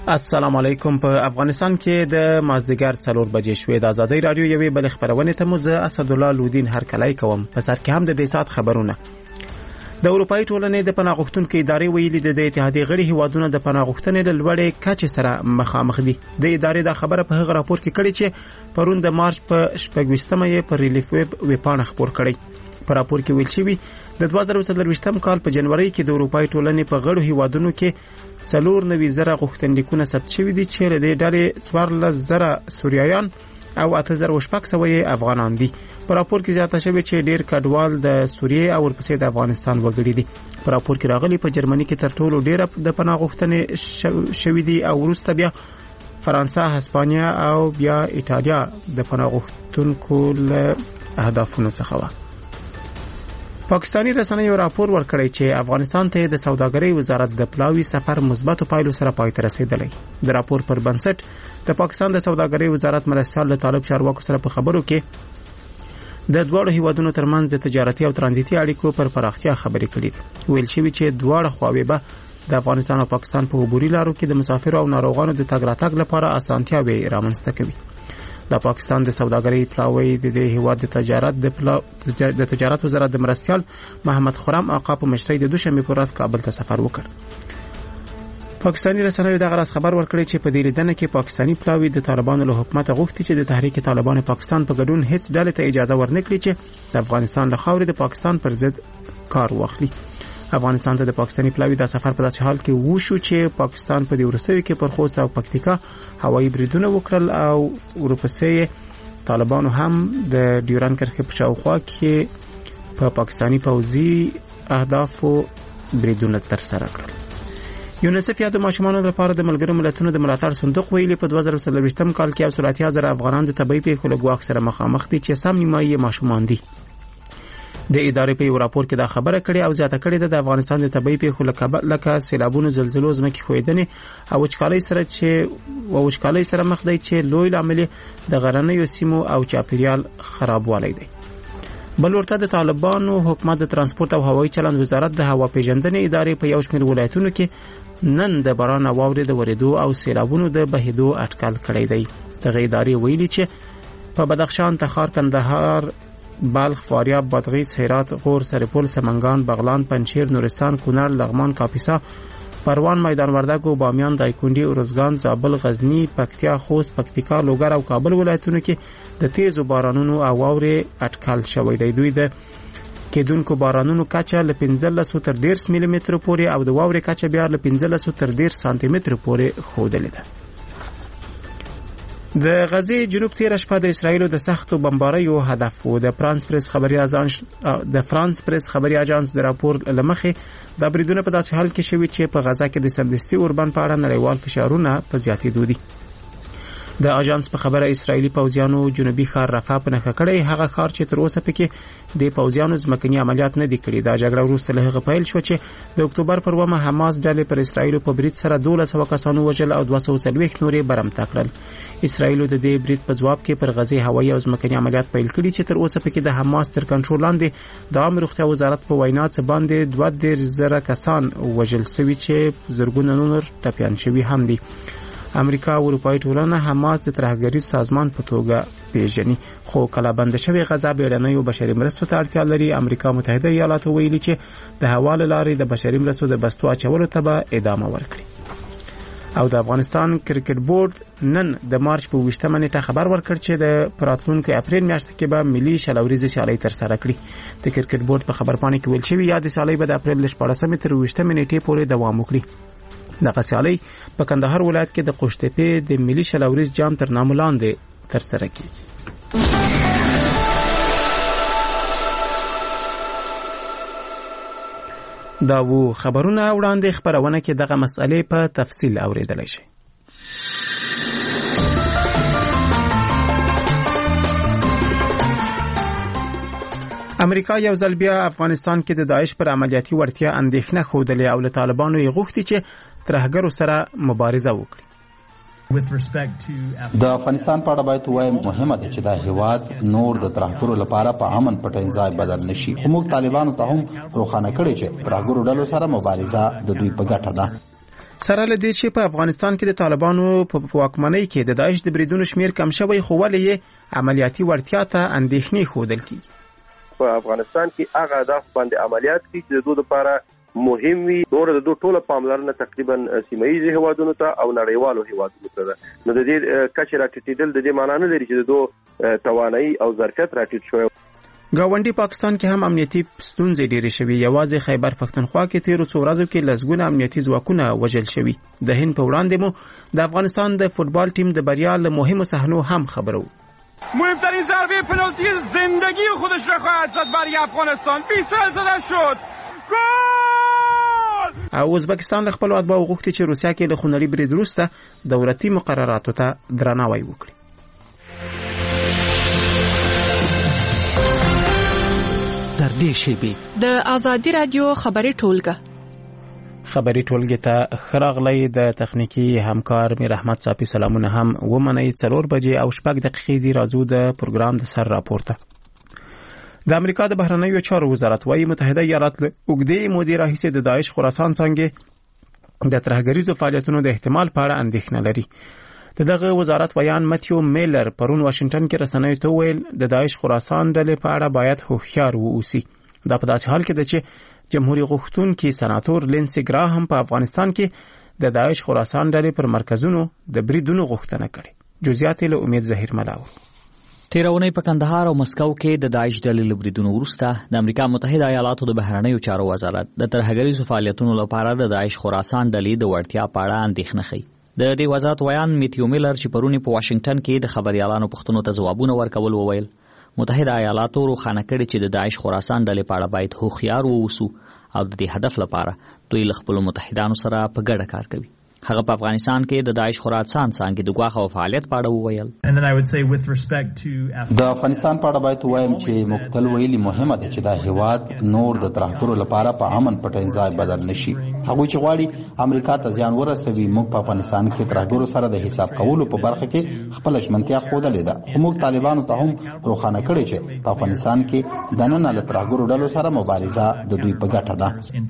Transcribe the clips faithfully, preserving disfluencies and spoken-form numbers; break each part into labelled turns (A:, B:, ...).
A: السلام علیکم. په افغانستان کې د مازدیګر څلور بجې شوې د ازادۍ رادیو یوې بل خبرونه ته مو زه اسدالله لودین هرکلی کوم. په سر کې هم د دې سات خبرونه. د اروپאי ټولنې د پناه غوښتونکو ادارې ویلي د اتحادیې غړي هیوادونه د پناه غوښتنې له لوړې کچې سره مخامخ دي. د ادارې د خبره په هغه راپور کې کړي چې پرون د مارچ په شپږویشتمه یې پر ریلیف ویب ویبپاڼه خپور کړي. په راپور کې ویل شوی د دوه زره څلرویشتم کال په جنوري کې د اروپאי ټولنې په غړو هیوادونو کې څلور نوي زره غوښتنلیکونه ثبت شوي دي چې له دې ډلې څوارلس زره سوریایان او اته زره شپږ سوه افغانان دي. په راپور کې زیاته شوی چې ډیر کډوال د سوریې او ورپسې د افغانستان وګړي دي. په راپور کې راغلي په جرمني کې تر ټولو ډیره د پناه غوښتنې شوي دي او وروسته بیا فرانسه، هسپانیا او بیا ایټالیا د پناه غوښتونکو له اهدافونو څخه و. پاکستانی رسنیو راپور ورکړی چې افغانستان ته د سوداګرۍ وزارت د پلاوي سفر مثبتو پایلو سره پای ته رسیدلی. د راپور پر بنسټ د پاکستان د سوداګرۍ وزارت مرستیال له طالب چارواکو سره په خبرو کې د دواړو هیوادونو ترمنځ د تجارتي او ترانزیتي اړیکو پر پراختیا خبرې کړې. ویل شوی چې دواړه خواوې به د افغانستان او پاکستان په عبوري لارو کې د مسافرو او ناروغانو د تګ راتګ لپاره اسانتیاوې رامنځته کوي. د پاکستان د سوداګرۍ پلاوی د دې هیواد د تجارت د پلاو د تجارت وزارت د مرستیال محمد خرم آقا په مشرۍ د دوشنبه په ورځ کابل ته سفر وکړ. پاکستانی رسنیو دغه راز خبر ورکړی چې په دې لیدنه کې پاکستانی پلاوی د طالبانو له حکومت غوښتي چې د تحریک طالبان پاکستان په ګډون هیڅ ډلې ته اجازه ورنکړي چې د افغانستان له خاورې د پاکستان پر ضد کار واخلي. افغانستان ته د پاکستانی پلاوی د سفر په داسې حال کې وشو چې پاکستان په دې ورسوي کې پر خوست او پکتیکا هوایي بریدونه وکړل او ورپسې طالبانو هم د ډیورن کرښې په شاوخوا کې په پاکستانی پوځي اهدافو بریدونه ترسره کړل. یونیسف یا د ماشومانو لپاره د ملګرو ملتونو د ملاتړ صندوق ویلي په دوه زره څلرویشتم کال کې یو سل اتیا زره افغانان د طبي پیښو له ګواښ سره مخامخ دي چې سم نیمایي ماشومان دي. د ادارې په یو راپور کې دا خبره کړې او زیاته کړې ده د افغانستان د طبي پیښو لکه سیلابونو، زلزلو، ځمکې ښویدنې او وچکالۍ سره چې او وچکالۍ سره مخ دی چې لوی لامل د غرنیو سیمو او چاپیریال خرابوالی دی. بل ورته د طالبانو حکومت د ترانسپورت او هوایي چلند وزارت د هوا پیژندنې ادارې په یو شمېر ولایتونو کې نن د باران او واورې د ورېدو او سیلابونو د بهېدو اټکل کړی دی. دغه ادارې ویلي چې په بدخشان، تخار، کندهار، بلخ، فاریاب، بادغیس، هرات، غور، سرپل، سمنگان، بغلان، پنجشیر، نورستان، کونړ، لغمان، کاپیسا، پروان، میدان وردګ، بامیان، دایکنډي، ارزګان، زابل، غزنی، پکتیا، خوست، پکتیکا، لوګر او کابل ولایتونو کې د تیزو بارانونو او واورې اټکل شوی دی. دوی د کېدونکو بارانونو کچه له پنځلس تر دېرش ملي متر پورې او د واورې کچه بیا له پنځلس تر دېرش سانتي متر پورې ښودلې ده. د غزې جنوب تیر شپه د اسرایلو د سختو بمباریو هدف و. د فرانس پریس خبري اژانس د فرانس پریس خبري اژانس د راپور لمخې د بریدونو په داسې حال کې شوي چې په غزه کې د سمدستي اوربند په اړه نړیوال فشارونه په زیاتېدو دي. د اژانس په خبره اسرایلی پوځیانو جنوبي ښار رفح په نښه کړی، هغه ښار چې تر اوسه پکې د پوځیانو ځمکني عملیات نه دي کړي. دا جګړه وروسته له هغه پیل شو چې د اکتوبر پر اوومه حماس ډلې پر اسرایلو په برید سره دولس سوه کسانو وژل او دوه سوه څلوېښت نور یې برمته کړل. اسرایلو د دې برید په ځواب کې پر غزې هوایي او ځمکني عملیات پیل کړي چې تر اوسه پکې د حماس تر کنټرول لاندې د عامه روغتیا وزارت په وینا څه باندې دوه دېرش زره کسان وژل شوي چې زرګونه نور ټپیان شوي هم دي. امریکا او اروپאי ټولنه حماس د ترهګریز سازمان په توګه پیژني، خو کله بند شوی غزا بیړنیو بشري مرستو ته اړتیا لري. امریکا متحده ایالاتو ویلي چې د حواله لارې د بشري مرستو د بستو اچولو ته به ادامه ورکړي. او د افغانستان کرکټ بورډ نن د مارچ په ویشتمه نیټه خبر ورکړ چې د راتلونکي اپریل میاشت کې به ملي شلوريزه سیالۍ ترسره کړي. د کرکټ بورډ په خبرپاڼه کې ویل شوی یاد سیالۍ به د اپریل له شپاړسمې تر ویشتمې نیټې پورې دوام وکړي. دغه سیالۍ په کندهار ولایت کې د قوشتېپې د ملي شلوريز جام تر نامه لاندې ترسره کیږي. دا وو خبرونه وړاندې خبرونه کې دغه مسئلې په تفصیل اوریدلای شي. امریکا یو ځل بیا افغانستان کې د داعش پر عملیاتي وړتیا اندېښنه ښودلې او له طالبانو یې غوښتي چې ترهګرو سره مبارزه وکړي.
B: د افغانستان په اړه باید وایم مهمه ده چې دا هیواد نور د ترهګرو لپاره په امن پټین ځای بدل نشي. موږ طالبانو ته هم روښانه کړی چې ترهګرو ډلو سره مبارزه د دوی په ګټه ده.
A: سره له دې چې په افغانستان کې د طالبانو په واکمنۍ کې د داعش د بریدونو شمیر کم شوی، خو ولې عملیاتي وړتیا ته اندېښنې ښودل کیږي.
C: په افغانستان کې هغه اهداف باندې عملیات کوي چې د دوی لپاره مهم وي. دور د دوی ټوله پاملرنه تقریبا سیمه ییزو هیوادونو ته او نړیوالو هیوادونو ته ده. نو د دې کچې راټیټېدل د دې معنی نه لري چې د دوی توانایي او ظرفیت راټیټ شوی.
A: ګاونډي پاکستان کې هم امنیتي ستونزې ډېرې شوي. یوازې خیبر پښتونخوا کې تیرو څو ورځو کې لسګونه امنیتي ځواکونه وژل شوي. د هند په وړاندې مو د افغانستان د فوتبال ټیم د بریا له مهمو صحنو هم خبرو.
D: مهمترین ضربه پنالتی زندگی خودش را خواهد زد برای افغانستان. بیسل زده شد. گل!
A: او ازبکستان له خپل اتباعو غوښتي چې روسیا کې له خونړي برید وروسته دولتي مقرراتو ته درناوی وکړي.
E: در دې شیبې
F: د آزادي رادیو خبري ټولګه
A: خبري ټولګه ته خراغلی د تخنیکی همکار میر احمد صافي سلامونه هم ومنئ. څلور بجې او شپږ دقیقې دی راځو د پروګرام د سر راپورته. د امریکا د بهرنیو چارو وزارت وايي متحده ایالات له اوږدې مودې راهیسې د داعش خراسان څنګه د ترهګریزو فعالیتونو د احتمال په اړه اندېښنه لري. د دغه وزارت ویان متیو میلر پرون واشنگټن کې رسنیو ته ویل د داعش خراسان ډلې په اړه باید هوښیار واوسي. دا په داسې حال کې ده چې جمهوریت غوښتونکي سناتور لینسي ګراهم په افغانستان کې د داعش خراسان ډلې پر مرکزونو د بریدونو غوښتنه کړې. جزئیات له امید ظهیر ملاو.
E: تیرونی په کندهار او مسکو کې د داعش ډلې له بریدونو وروسته د امریکا متحده ایالاتو د بهرنیو چارو وزارت د ترهګریزو فعالیتونو لپاره د داعش خراسان ډلې د وړتیا په اړه اندېښنه ښيي. د دې وزارت ویان میتیو میلر چې پرونی په واشنگټن کې د خبريالانو پوښتنو ته ځوابونه ورکول وویل متحده ایالاتو روښانه کړي چې د داعش خراسان ډلې په اړه باید هوښیار واوسو او د دې هدف لپاره دوی له خپلو متحدانو سره په ګډه کار کوي. هغه په افغانستان کې د داعش خراسان څنګه د ګواښ او فعالیت په اړه وویل.
B: د افغانستان په اړه باید وایم چې مختل ویلي مهمه ده چې دا هیواد نور د ترهګرو لپاره په امن پټین ځای بدل نشي. هغه چې غواړي امریکا ته ځان ورسوي. موږ په افغانستان کې ترهګرو سره د حساب کولو په برخه کې خپل ژمنتیا ښودلې ده. خو موږ طالبانو ته هم روښانه کړی چې په افغانستان کې د نن له ترهګرو ډلو سره مبارزه د دوی په ګټه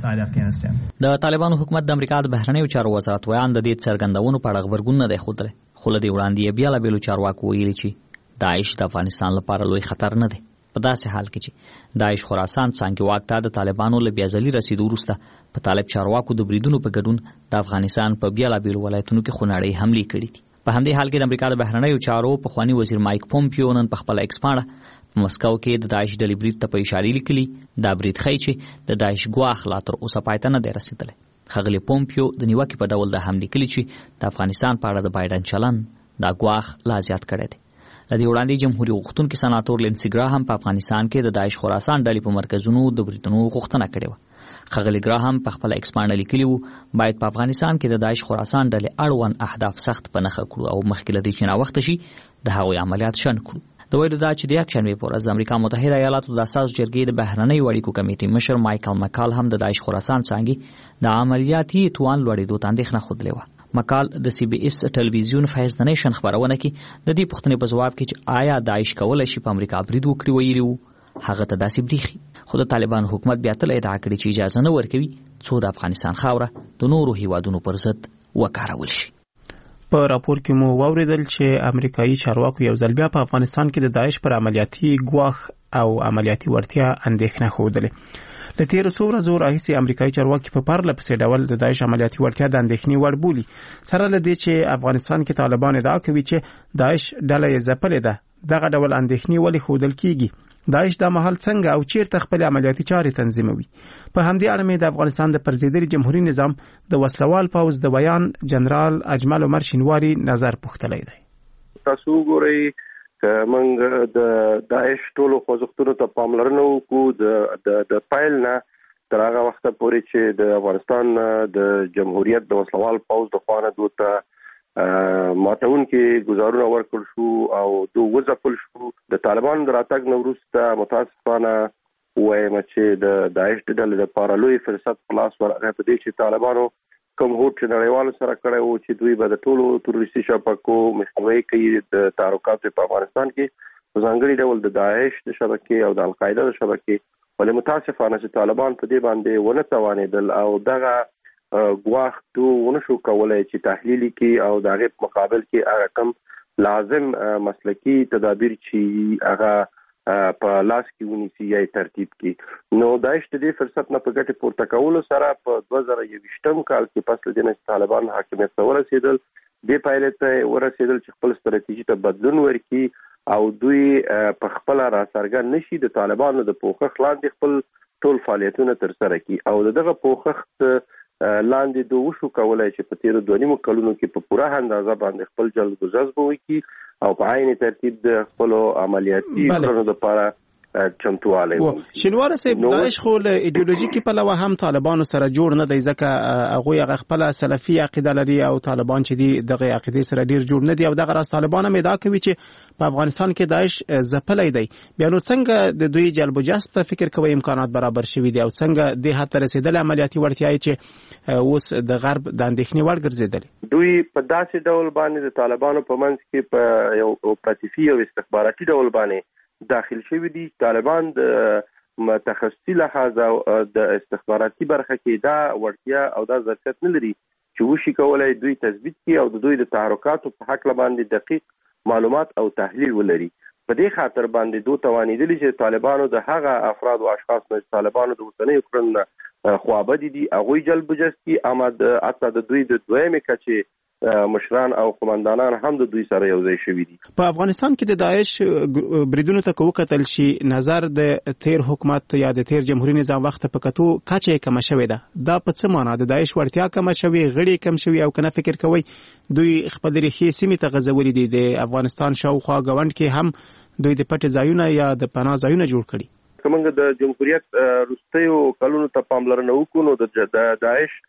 B: ده.
E: د طالبانو حکومت د امریکا د بهرنیو چارو وزارت ویان د دې څرګندونو په اړه خبرګون نه دی ښودلی، خو له دې وړاندې یې بیا له بېلو چارواکو ویلي چې داعش د افغانستان لپاره لوی خطر نه دی. په داسې حال کې چې داعش خراسان څنګه واک ته د طالبانو له بیازلي رسیدو وروسته په طالب چارواکو د بریدونو په ګډون د افغانستان په بیا له بېلو ولایتونو کې خونړۍ حملې کړي دي. په همدې حال کې د امریکا د بهرنیو چارو پخواني وزیر مایک پومپیو نن په خپله ایکس پاڼه په مسکو کې د داعش ډلې برید ته په اشارې لیکلي. دا برید ښیي چې د داعش ګواښ لا تر اوسه پای ته نه دی رسېدلی. ښاغلي پومپیو د نیوکې په ډول د هم لیکلي چې د افغانستان په اړه د بایډن چلن دا ګواښ لا زیات کړی دی. له دې وړاندې جمهوریت غوښتونکي سناتور لینسي ګراهم په افغانستان کې د داعش خراسان ډلې په مرکزونو د بریدونو غوښتنه کړې وه. ښاغلي ګراهم په خپله ایکس پاڼه لیکلي وو باید په افغانستان کې د داعش خراسان ډلې اړوند اهداف سخت په نښه کړو او مخکې له دې چې ناوخته شي د هغوی عملیات شنډ کړو. د ویلو دا چې د یکشنبې په ورځ د امریکا متحده ایالاتو د اساسو جرګې د بهرنیو اړیکو کمیټې مشر مایکل مکال هم د داعش خراسان څانګې د عملیاتي توان لوړېدو ته اندېښنه ښودلې وه. مکال د سی بي اس ټلویزیون فیض د نیشن خبرونه کې د دې پوښتنې په ځواب کې چې آیا داعش کولی شي په امریکا برید وکړي ویلي وو هغه ته داسې بریښي. خو د طالبان حکومت بیا تل ادعا کړې چې اجازه نه ورکوي څو د افغانستان خاوره د نورو هیوادونو پر ضد وکارول شي.
A: په راپور کې مو واوریدل چې امریکایي چارواکو یو ځل بیا په افغانستان کې د داعش پر عملیاتي ګواښ او عملیاتي وړتیا اندېښنه ښودلې. له تیرو څو ورځو راهیسې امریکایي چارواکي په پرله پسې ډول د داعش عملیاتي وړتیا د اندېښنې وړ بولي. سره له دې چې افغانستان کې طالبان ادعا کوي چې داعش ډله یې ځپلې ده، دغه ډول اندېښنې ولې ښودل کیږي؟ داعش دا مهال څنګه او چیرته خپل عملیاتي چارې تنظیموي؟ په همدې اړه مې د افغانستان د پرځېدلي جمهوریت نظام د وسلوال پوځ د ویان جنرال اجمل عمر شینواري نظر پوښتلی دی.
C: تاسو ګورئ که موږ د داعش ټولو خوځښتونو ته پاملرنه وکړو د د پیل نه تر هغه وخته پورې چې د افغانستان د جمهوریت د وسلوال پوځ د خوا نه دوی ته ماتونکي ګزارونه ورکړل شو او دوی وځپل شو. د طالبانو د راتګ نه وروسته متاسفانه وایم چې د داعش ډلې لپاره لوی فرصت په لاس ورغی په دې چې طالبانو کوم هوډ چې نړیوالو سره کړی وو چې دوی به د ټولو تروریستي شبکو مخنیوی کوي د تعرقاتو په افغانستان کې په ځانګړي ډول د داعش د شبکې او د القاعده د شبکې، ولې متاسفانه چې طالبان په دې باندې ونه توانېدل او دغه غواړو ونشو کولای چې تحلیل کې او د هغه مقابل کې هغه کم لازم مسلکی تدابیر چې هغه په لاس کې ونیسي یا ترتیب کې. نو داعش د دې فرصت نه په ګټه پورته کولو سره په دوه زره یوویشتم کال کې پس له دې طالبان حاکمیت ته ورسېدل، د پایلې ته ورسېدل چې خپل ستراتیژي ته بدلون ورکړي او دوی په خپل را څرګند نشي د طالبانو د پوښښ لاندې خپل ټول فعالیتونه تر سره کړي او دغه پوښښ لاندې دوه شو کولای چې په تیر دوه نیمو کلونو کې په پوره اندازه باندې خپل جلب و جذب وکړي او په عین ترتیب د خپل عملیاتي کړنو لپاره چمتواله وي.
A: شینوار صاحب داعش خو له ایدئولوژیکي پلوه هم طالبانو سره جوړ نه دی، ځکه هغه هغه خپل سلفي عقیده لري او طالبان چې دی دغه عقیده سره ډیر جوړ نه دی او دغه راز طالبان هم ادعا کوي چې په افغانستان کې داعش ځپلې دی. بیا نو څنګه د دوی جلب و جذب ته فکر کوي امکانات برابر شوي دي او څنګه د هڅه رسیدل عملیاتي وړتیاي چې اوس د غرب د اندېښنې وړ ګرځیدل؟
C: دوی په داسې ډول باندې د طالبانو په منځ کې په یو اپراتیفي او استخباراتي ډول باندې داخل شوی دي. طالبان د تخصصي لحاظ او د استخباراتي برخه کې دا وړتیا او دا ظرفیت نه لري چې وشي کولای دوی تثبیت کړي او د دوی د تحرکاتو په حق باندې دقیق معلومات او تحلیل ولري. په دې خاطر باندې دوی توانیدلی چې طالبانو د هغه افراد او اشخاص نه طالبانو د وطني کړنو خوابدي دي هغه جلب جذب کی آمد اته د دوی د دویمه کچې مشران او قومندانان هم د دوی سره یو ځای شوي دي.
A: په افغانستان کې د داعش بریدونو ته وکتل شي نظر د تیر حکومت یا د تیر جمهوریت نظام وخت په کتو کچې کم شوې ده. دا په څه معنی د داعش ورتیا کم شوې، غړي کم شوې او کنه فکر کوي دوی خپل ریښې سیمې ته غځولې دي؟ د افغانستان شاوخوا غونډ کې هم دوی د پټ ځایونه یا د پناه ځایونه جوړ کړي.
C: کومه د جمهوریت روستیو کلونو ته پاملرنه وکړو نو د داعش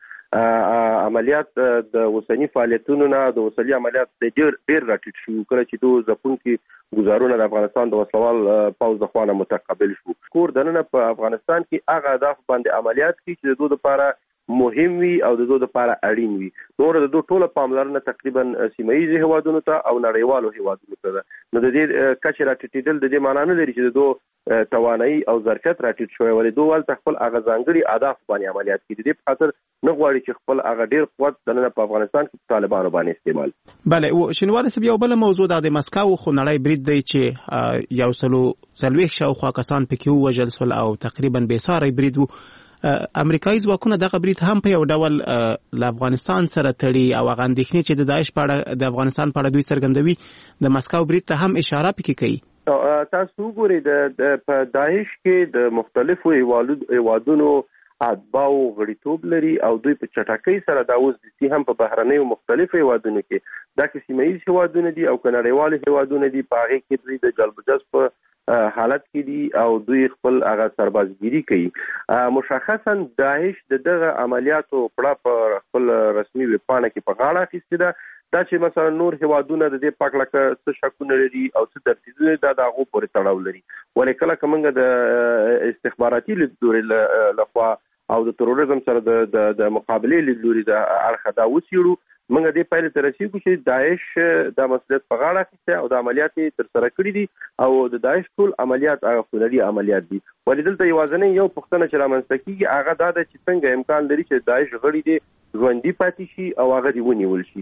C: عملیات د وسنی فعالیتونو نه د وسلي عملیات ډیر ډیر راټیټ شو کله چې دوه ځپونکي گزارونه د افغانستان د وسوال پاوز د خوانه متقبل شو. کور دنه په افغانستان کې هغه اهداف باندې عملیات کې چې د دوه لپاره مهم وي او د دوه لپاره اړین وي. نور د دوه ټوله پاملرنه تقریبا سیمایي هوادونو ته او نړیوالو هوادونو ته ده. نو د دې کچ راټیټېدل د دې معنی نه لري چې د دوه توانایي او ظرفیت راټیټ شوی ولې دوه ول خپل هغه ځانګړي اهداف باندې عملیات کوي. د دې په خاطر نه غواړي چې خپل هغه ډیر قوت دنه په افغانستان کې طالبانو باندې استعمال.
A: بله او شینوار صاحب یو بل موضوع د مسکو خو نړۍ برید دی چې یو سلو څلوېښت شاوخوا کسان پکې وژل شول او تقریبا بې ساري برید وو. امریکایي ځواکونه دغه برید هم په یو ډول له افغانستان سره تړي او هغه اندېښنې چې د داعش په اړه د افغانستان په اړه دوی څرګندوي د مسکو برید ته هم اشاره پکې کوي.
C: تاسو وګورئ د په داعش کې د مختلفو هیوادونو اتباع غړیتوب لري او دوی په چټکۍ سره دا اوس د سی هم په بهرنیو مختلفو هیوادونو کې دا کې سیمایي هیوادونه دي او کنړیوال هیوادونه دي په هغه کې دوی د جلب جذب حالت کې دي او دوی خپل هغه سربازګيري کوي. مشخصا داعش دغه عملیاتو پړه په خپل رسمي ویبپاڼه کې په غاړه اخیستې ده. دا چې مثلا نور هیوادونه د دې پاکلکه څه شکونه لري او څه درتیزونه دا دغه پورې تړاو لري. ولې کله کومه د استخباراتي لیدلوري لخوا او د تروریزم سره د د مقابله لیدلوري د اړخه دا وسیړو موږ دې پایله تر رسیدو چې داعش د مسؤلیت په غاړه اخیسته او د عملیات تر سره کړی دي او د داعش ټول عملیات هغه خلري عملیات دي. ولې دلته یوازنی یو پښتنه چې رامنځته کیږي هغه دا د چې څنګه امکان لري چې داعش غړي دي ژوندۍ پاتې شي او هغه دی ونیول شي.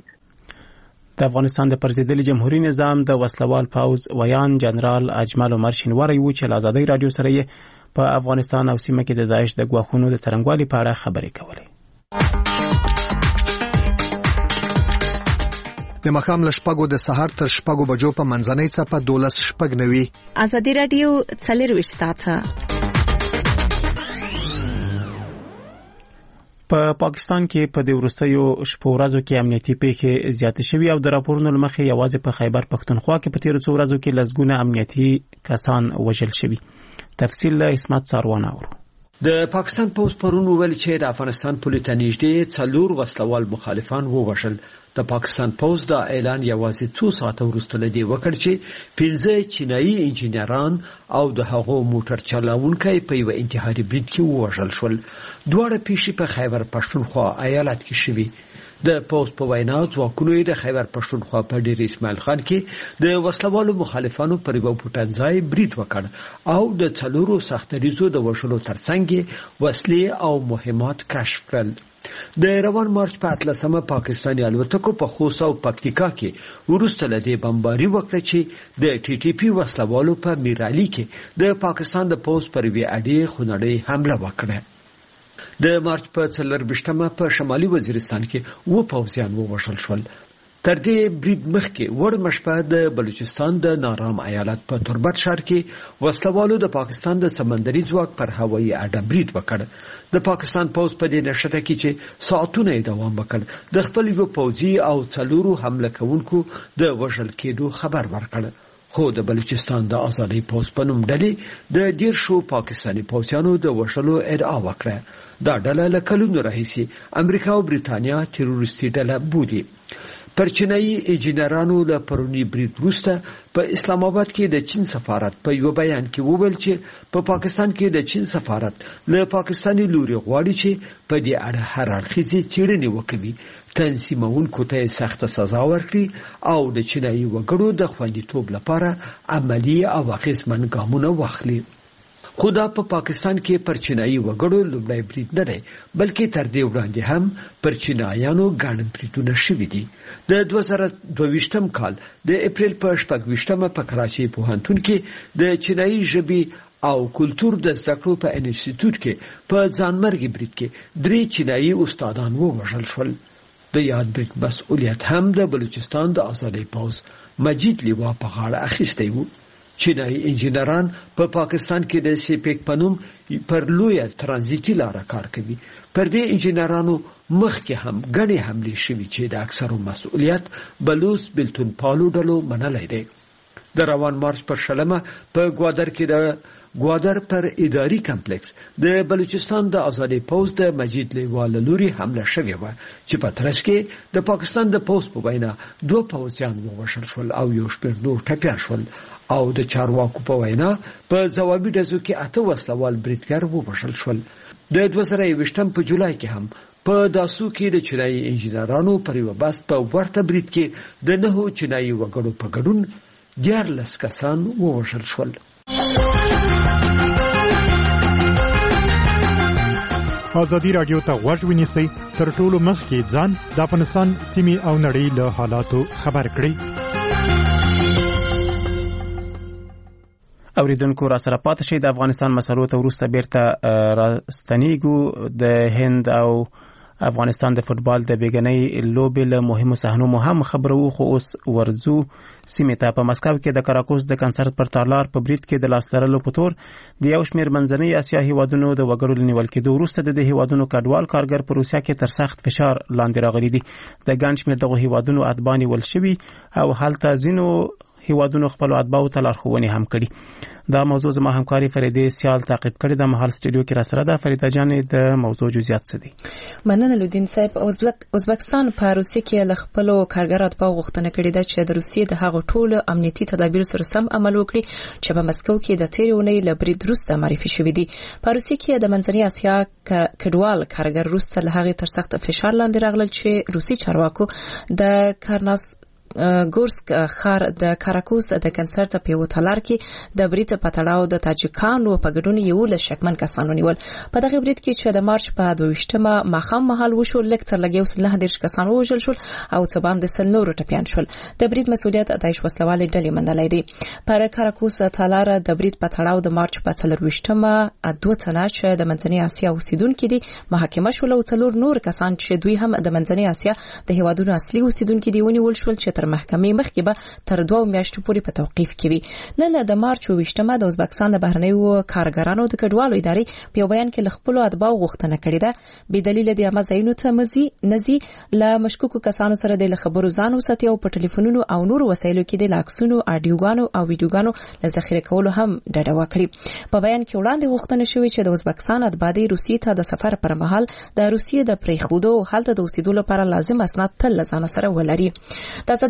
A: د افغانستان د پرزیدلي جمهوریت نظام د وسلوال پاوز ویان جنرال اجمل عمر شینواری و چې آزادۍ رادیو سره یې په افغانستان او سیمه کې د داعش د ګواښونو د څرنګوالي په اړه خبرې کولې.
G: د مخام له شپږو د سهار تر شپږو بجو په منځنۍ څپه دولس شپږ نوي.
F: آزادۍ رادیو څلرویشت ساعته.
A: په پاکستان کې په د وروستیو شپو ورځو کې امنیتي پیښې زیاتې شوې او د راپورونو لمخې یوازې په خیبر پښتونخوا کې په تیرو څو ورځو کې لسګونه امنیتي کسان وژل شوي. تفصیل له اسمت ساروان اورو.
H: د پاکستان پولیس پرون ویل چې د افغانستان پولیس ته نږدې څلور وسلوال مخالفان ووژل. د پاکستان پولیس دا اعلان یوازې څو ساعته وروسته لدی وکړ چې پنځه چینایي انجینران او د هغو موټر چلاونکي په یو انتحاري برید کې ووژل شول. دواړه پیښې په خیبر پښتونخوا ایالت کې شوې. د پولیس په وینا ځواکونو د خیبر پښتونخوا په ډیر اسماعیل خان کې د وسلوالو مخالفانو پر یو پټنځای برید وکړ او د څلورو سختریزو د وژلو ترڅنګ وسلې او مهمات کشف کړل. د روان مارچ په اتلسمه پاکستاني الوتکو په خوست او پکتیکا کې وروسته له دې بمباري وکړه چې د ټي ټي پی وسلوالو په میرالي کې د پاکستان د پوز پر وی اډې خونړۍ حمله وکړه. د مارچ په څلرویشتمه په شمالي وزیرستان کې و پوځیان ووژل شول. تر دې برید مخکې وړ مشپه د بلوچستان د نارام ایالت په تربت ښار کې وسلوالو د پاکستان د سمندري ځواک پر هوایي اډه برید وکړ. د پاکستان پوځ په دې نښته کې چې ساعتونه یې دوام وکړ د خپل یو پوځي او څلورو حمله کوونکو د وژل کېدو خبر ورکړ. خو د بلوچستان د آزادۍ پوځ په نوم ډلې د ډیر شو پاکستاني پوځیانو د وژلو ادعا وکړه. دا ډله له کلونو راهیسې امریکا او بریتانیا تروریستي ډله بولي. پر چینایي انجینرانو له پرونی برید وروسته په اسلام آباد کې د چین سفارت په یو بیان کې وویل چې په پاکستان کې د چین سفارت له پاکستاني لوري غواړي چې په دې اړه هر اړخیزې څېړنې وکړي، تنظیمونکو ته سخت سزا ورکړي او د چینایي وګړو د خوندیتوب لپاره عملی او اغېزمن ګامونه واخلي. خو دا په پاکستان کې پر چینایي وګړو لومړی برید نه دی، بلکې تر دې وړاندې هم پر چینایانو ګڼ بریدونه شوي دي. د دوه زره دوه ویشتم کال د اپریل په شپږ ویشتمه په کراچۍ پوهنتون کې د چینایي ژبې او کلتور د زده کړو په انسټیټیوټ کې په ځانمرګي برید کې درې چینایي استادان ووژل شول. د یاد برید مسؤلیت هم د بلوچستان د آزادۍ پوځ مجید لیوا په غاړه اخیستی و. چینایي انجینران په پا پاکستان کې د سیپیک په نوم پر لویه ترانزیتي لاره کار کوي. پر دې انجینرانو مخکې هم ګڼې حملې شوي چې د اکثرو مسؤلیت بلوچ بلتون پالو ډلو منلی دی. د روان مارچ پر شلمه په ګوادر کې د ګوادر پر اداري کمپلیکس د بلوچستان د آزادۍ پوځ د مجید لیوا له لوري حمله شوې وه چې په ترڅ کې د پاکستان د پوځ په وینا دوه پوځیان ووژل شول او یو شمېر نور ټپیان شول او د چارواکو په وینا په ځوابي ډزو کې اته وسلوال بریدګر ووژل شول. د دوه زره یوویشتم په جولای کې هم په داسو کې د چینایي انجینرانو پر یوه بس په ورته برید کې د نهو چینایي وګړو په ګډون دیارلس کسان ووژل شول.
I: ازادي رادیو ته غوږ ونیسئ، تر ټولو مخکې ځان د افغانستان سیمې او نړۍ له حالاتو خبر کړئ.
A: اوریدونکو را سره پاتې شئ. د افغانستان مسلو ته وروسته بیرته راستنیږو. د هند او افغانستان د فوتبال د بیګنۍ لوبې له مهمو صحنو مو هم خبرو. خو اوس ورځو سیمې ته. په مسکو کې د کراکوس د کنسرت پر تالار په برید کې د لاس لرلو په تور د یو شمېر منځنۍ اسیا هیوادونو د وګړو له نیول کېدو وروسته د دې هیوادونو کډوال کارګر په روسیه کې تر سخت فشار لاندې راغلي دي. د ګڼ شمېر دغو هیوادونو اتباع نیول شوي او هلته ځینو هیوادونو خپل اتباعو ته لارښوونې هم کړي. دا موضوع زما همکاري فریده سیال تعقیب کړې ده. مهال سټوډیو کې را سره ده. فریده جانې د موضوع جزئیات څه دي؟
F: مننه لودین صاحب. ازبکستان په روسیه کې له خپل کارګر اتباعو غوښتنه کړې ده چې د روسیې د هغو ټولو امنیتي تدابیر سره سم عمل وکړي چې په مسکو کې د تیرې اونۍ له برید وروسته معرفي شوي دي. په روسیه کې د منځنۍ اسیا کډوال کارګر وروسته له هغې تر سخت فشار لاندې راغلل چې روسي چارواکو د کارناس ګورسک ښار د کاراکوس د کنسرت په یو تالار کې د برید په تړاو د تاجکانو په ګډون یو له شکمن کسانو نیول. په دغه برید کې چې د مارچ په دوه ویشتمه ماښام مهال وشو، لږ تر لږ یو سل نهه دېرش کسان ووژل شول او څه باندې سل نور ټپیان شول. د برید مسؤلیت داعش وسلوالې ډلې منلی دی. پر کاراکوس تالار د برید په تړاو د مارچ په څلرویشتمه دوه تنه چې د منځنۍ اسیا اوسیدونکي دي محاکمه شول او څلور نور کسان چې دوی هم د منځنۍ اسیا د هیوادونو اصلي اوسیدونکي دي ونیول شول چې تر محکمې مخکې به تر دوه میاشتو پورې په توقیف کې وي. نن د مارچ ویشتمه د ازبکستان د بهرنیو کارګرانو د کډوالو ادارې په یو بیان کې له خپلو اتباعو غوښتنه کړې ده بې دلیله د عامه ځایونو ته مزي نزي له مشکوکو کسانو سره د خبرو ځان وساتي او په ټلیفونونو او نور وسایلو کې د لاکسونو، اډیوګانو او ویډیوګانو له ذخیره کولو هم ډډه وکړي. په بیان کې وړاندې غوښتنه شوې چې د ازبکستان اتباع د روسیې ته د سفر پر مهال د روسیې د پریښودو او هلته د اوسېدو لپاره لازم اسناد تل له ځان سره ولري. د آزادۍ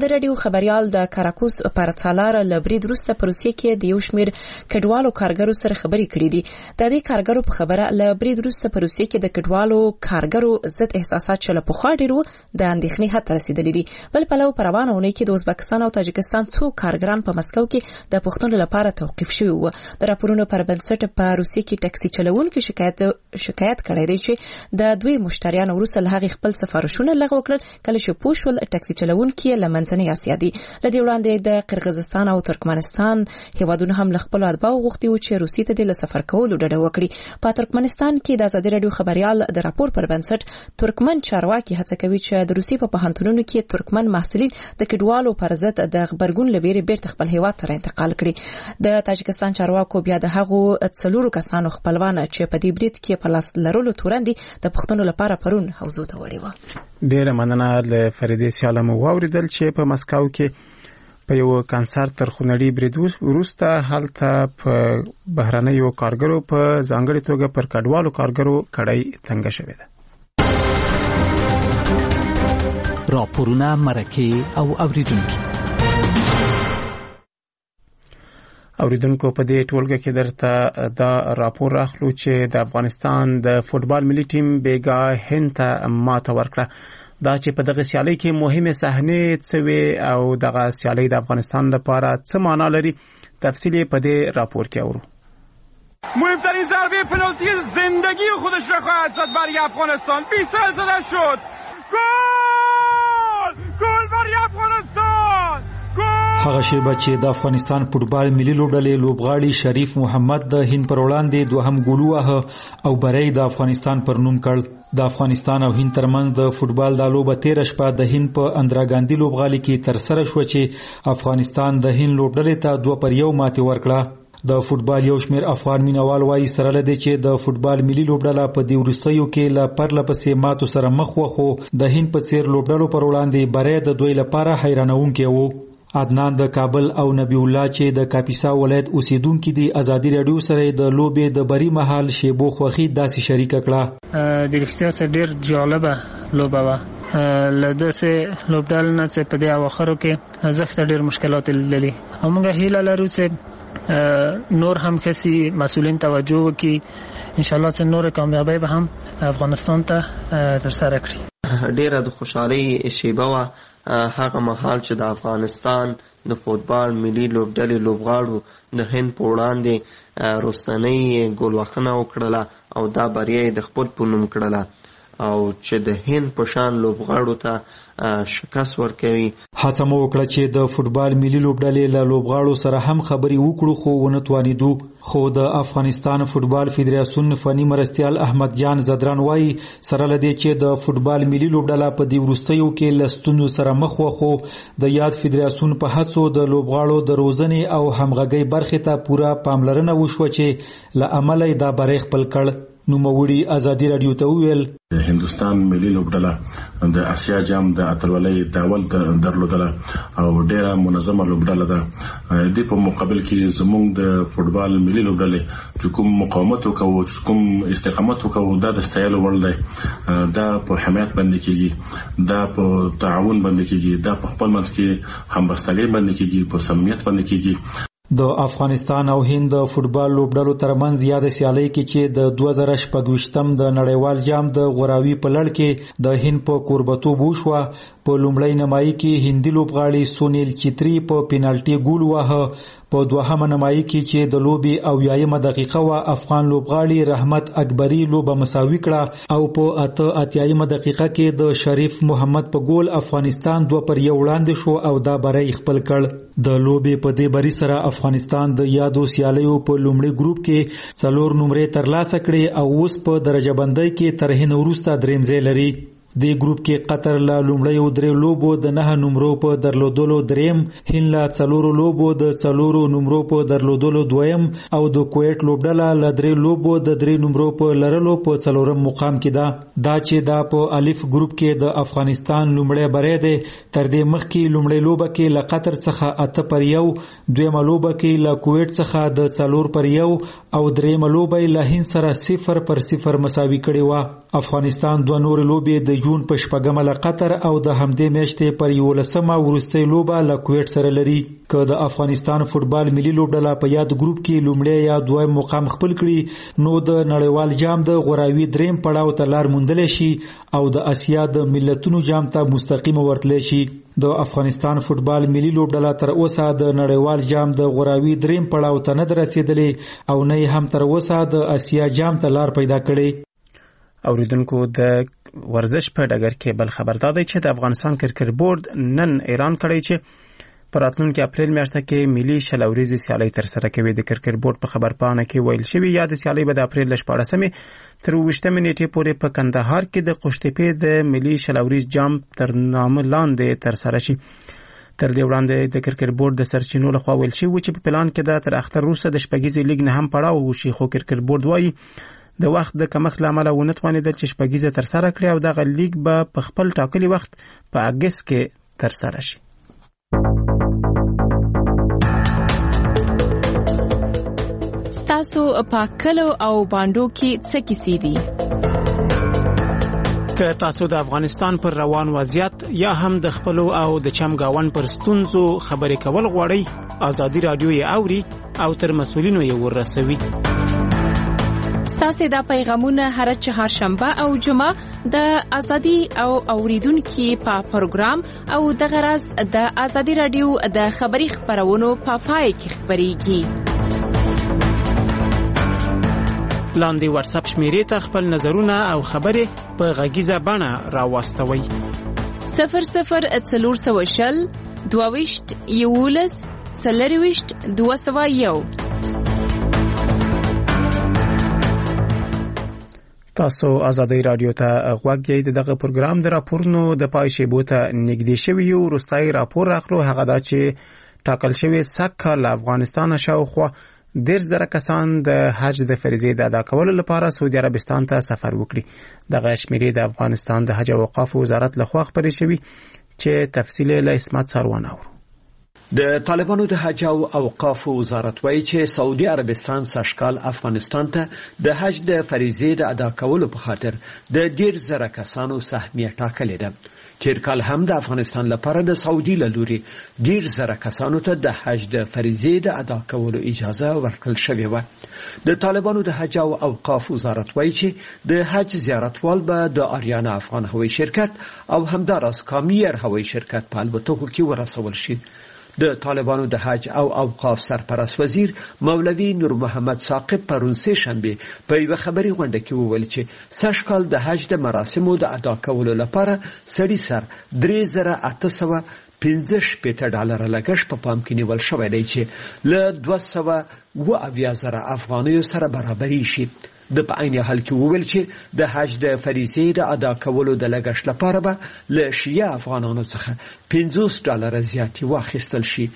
F: ازادي رادیو خبريال د کاراکوس پر تالار لبرید وروسته په روسیې کې د یو شمېر کډوالو کارګرو سره خبرې کړې دي. د دې کارګرو په خبره لبرید وروسته په روسیې کې د کډوالو کارګرو ضد احساسات چې له پخوا ډېر د اندېښنې حد ته رسیدلي دي. بل پلو په روانه اونۍ کې د ازبکستان او تاجکستان څو کارګران په مسکو کې د پښتون لپاره توقيف شوي وو. د راپورونو پر بنسټ په روسیې کې ټاکسي چلوونکو شکایت شکایت کړی دی چې د دوی مشتریان وروسته له هغې خپل سفارشونه لغوه کړل کله چې پوه شول ټاکسي چلوونکي له منځنۍ اسیا دي. له دې وړاندې د قرغیزستان او ترکمنستان هیوادونه هم له خپلو اتباعو غوښتي وو چې روسیې ته د سفر کولو ډډه وکړي. په ترکمنستان کې د ازادي رادیو خبريال د راپور پر بنسټ ترکمن چارواکي هڅه کوي چې د روسیې په پوهنتونونو کې ترکمن محصلین د کډوالو پر ضد د خبرګون لویری بیرته خپل هیواد ته انتقال کړي. د تاجکستان چارواکو بیا د هغو څلورو کسانو خپلوان چې په دې برید کې په لاس لرلو تورندي د پښتنو لپاره پرون حوزو ته وړي و.
A: ډیره مننه له فریدې سیالم واوریدل چې په مسکو کې په یو کنسرت تر خونړي برید وروسته هلته په بهرنیو کارګرو په ځانګړي توګه پر کډوالو کارګرو کړای تنګ شوې ده.
J: راپورونه مرکه او اوریدونکو
A: اوریدونکو په دې ټولګه کې درته دا راپور اخلو چې د افغانستان د فوتبال ملي ټیم بیګا هند ته ماته ورکړه. دا چې په دغه سیالۍ کې مهمه صحنه څه وي او دغه سیالۍ د افغانستان لپاره څه معنا لري تفصیلی په دې راپور کې اورو.
D: مهمترین ضربه پنالتی زندگی خودش را خواهد زد برای افغانستان. بیست سال زده شد. گل! گل برای افغانستان!
K: هغه شیبه چې د افغانستان فوتبال ملي لوبډلې لوبغاړي شریف محمد د هند پر وړاندې دوهم ګول وهه او بری د افغانستان پر نوم کړ. د افغانستان او هند ترمنځ د فوتبال د لوبه تیر شپه د هند په اندراګاندي لوبغالي کې تر سره شو چې افغانستان د هند لوبډلې ته دوه پر یو ماتې ورکړه. د فوتبال یو شمېر افغان مینوال وایي سره لدی چې د فوتبال ملي لوبډله په دې وروستیو کې له پرله پسې ماتو سره مخ و، خو د هند په څیر لوبډلو پر وړاندې بری د دوی لپاره حیرانونکی و. عدنان د کابل او نبی الله چې د کاپیسا ولایت اوسیدونکو دي ازادي رادیو سره د لوبې د بری محل شیبو خوخي داسې شریک کړه.
L: د رښتیا سره ډیر جالبه لوبه و. لده سه لوبډال نه چې په دې اواخرو کې زخت ډیر مشکلات لري. همغه هیله لرو چې نور هم کسی مسئولین توجه وکړي ان شاء الله چې نور کامیابی به هم افغانستان ته تر سره کړي.
M: ډیره د خوشحالي شیبه و هغه مهال چې د افغانستان د فوتبال ملي لوبډلې لوبغاړو د هند په وړاندې وروستنۍ ګول وهنه وکړله او دا بریا د خپل په نوم کړله او چې د هند په شان لوبغاړو ته شکست ورکوي.
K: هڅه مو وکړه چې د فوتبال ملي لوبډلې له لوبغاړو سره هم خبرې وکړو خو ونه توانیدو. خو د افغانستان فوتبال فدراسیون فني مرستیال احمد جان زدران وایي سره لدی چې د فوتبال ملي لوبډله په دې وروستیو کې له ستونزو سره مخ و، خو د یاد فدراسیون په هڅو د لوبغاړو د روزنې او همغږۍ برخې ته پوره پاملرنه وشوه چې له امله دا بری خپل کړ. نو موړي ازادي رادیو ته ویل
N: د هندستان ملي لوبډله د اسیا جام د اتلولۍ داول درلودله او ډیره منظمه لوبډله ده. د په مقابل کې زموږ د فوتبال ملي لوبډلې چې کوم مقاومت وکاو چې کوم استقامت وکاو دا د ستایلو وړ دی. دا په حمایت باندې کېږي، دا په تعاون باندې کېږي، دا په خپل منځ کې همبستګۍ باندې کېږي، په صمیمیت باندې کېږي.
K: د افغانستان او هند فوتبال لوبډلو ترمنځ یاد سیالۍ کې چې د دوه زره شپږویشتم د نړیوال جام د غوراوي په لړ کې د هند په کوربتوب وشوه. په لومړی نمایي کې هندي لوبغاړي سونیل چتری په پینالټي ګول وهه. په دوهمه نمایي کې چې د لوبې او یایمه دقیقه و افغان لوبغاړي رحمت اکبری لوبه مساوي کړه او په اته اتیایمه دقیقه کې د شریف محمد په ګول افغانستان دوه پر یو وړاندې شو او دا بری خپل کړ. د لوبې په دې بری سره افغانستان د یادو سیالیو په لومړي ګروپ کې څلور نمرې ترلاسه کړې او اوس په درجه بندۍ کې تر هند وروسته دریم ځای لري. د ګروپ کې قطر له لومړیو درې لوبو د نه نمرو په درلودلو دریم، هند له څلورو لوبو د څلورو نمرو په درلودلو دویم او د کویت لوبډله له درې لوبو د درې نمرو په لرلو په څلورم مقام کې ده. دا چې دا په الف ګروپ کې د افغانستان لومړی بری دی. تر دې مخکې لومړی لوبه کې له قطر څخه اته پر یو، دویمه لوبه کې له کویت څخه د څلور پر یو او دریمه لوبه له هند سره صفر پر صفر مساوي کړې و. افغانستان دوه نور لوبې د جون په شپږمه له قطر او د همدې میاشتې پر یولسمه وروستۍ لوبه له کویټ سره لري. که د افغانستان فوټبال ملي لوبډله په یاد ګروپ کې لومړی یا دویم مقام خپل کړي نو د نړیوال جام د غوراوي دریم پړاو ته لار موندلی شي او د اسیا د ملتونو جام ته مستقیمه ورتلی شي. د افغانستان فوټبال ملي لوبډله تر اوسه د نړیوال جام د غوراوي دریم پړاو ته نه ده رسېدلې او نه هم تر اوسه د اسیا جام ته لار پیدا کړې.
A: اوریدونکو د ورزش په ډګر کې بل خبر دا دی چې د افغانستان کرکټ بورډ نن اعلان کړی چې په راتلونکي اپریل میاشت کې ملي شل ورځې سیالي ترسره کوي. د کرکټ بورډ په خبرپاڼه کې ویل شوی یا د سیالي به د اپریل له شپاړسمې تر اوویشتمې نیټې پورې په کندهار کې د قوشتېپې د ملي شل ورځې جام تر نامه لاندې ترسره شي. تر دې وړاندې د کرکټ بورډ د سرچینو لخوا ویل شوی چې په پلان کې د تر اختر وروسته د شپږیزې لیګ نه هم پړاو وشي، خو کرکټ بورډ وایي د وخت د کمښت له امله ونه توانېدل چې شپږیزه ترسره کړي او دغه لیګ به په خپل ټاکلي وخت په اګست کې ترسره شي.
F: ستاسو په کلو او باندو کې څه کیسې دي؟
A: که تاسو د افغانستان پر روان وضعیت یا هم د خپلو او د چمګاون پر ستونزو خبرې کول غواړئ، ازادي رادیو یې اوري او تر مسؤلینو یې ورسوي.
F: تاسو دا پیغامونه هر چهارشنبه او جمعه د ازادي او اوریدونکو په پروګرام او د غرض د ازادي رادیو د خبري خبرونو په پای کې خبريږي.
A: لاندې واتس اپ شمیرې ته خپل نظرونه او خبرې په غږیزه بڼه راوستوي.
F: صفر صفر څلور سوه شل دوه ویشت یولس څلرویشت دوه سوه یو.
A: تاسو ازادي رادیو ته غوږ یې. دغه پروګرام د راپورونو د پای شیبو ته نږدې شوی یو. وروستی راپور راغلو هغه دا چې ټاکل شوی سږ کال افغانستان شاوخوا ډېر زره کسان د حج د فریضې د ادا کولو لپاره سعودي عربستان ته سفر وکړي. دغه شمیرې د افغانستان د حج او اوقاف وزارت لخوا خپرې شوې چې تفصیل له اسمت سروان اورو.
H: د طالبانو د حج او اوقاف وزارت وایي چې سعودي عربستان سږکال افغانستان ته د حج د فریضې د ادا کولو په خاطر د ډیر زره کسانو سهمیه ټاکلې ده. تیر کال هم د افغانستان لپاره د سعودي له لوري ډیر زره کسانو ته د حج د فریضې د ادا کولو اجازه ورکړل شوې و. د طالبانو د حج او اوقاف وزارت وایي چې د حج زیارتوال به د آریانا افغان هوایي شرکت او همداراز کامیر هوایي شرکت په الوتکو کې ورسول شي. د طالبانو د حج او اوقاف سرپرست وزیر مولوی نور محمد ثاقب پرون سه شنبه په یو خبري غونډه کې وویل چې سږکال د حج د مراسمو د ادا کولو لپاره سړي سر درې زره اته سوه پنځه شپېته ډالر لګښت په پام کې نیول شوی دی چې له دوه سوه اوه اویا زره افغانیو سره برابري شي. د په عین حال کې وویل چې د حج د فریضې د ادا کولو د لګښت لپاره به له شیعه افغانانو څخه پنځوس ډالر زیاتې واخیستل شي.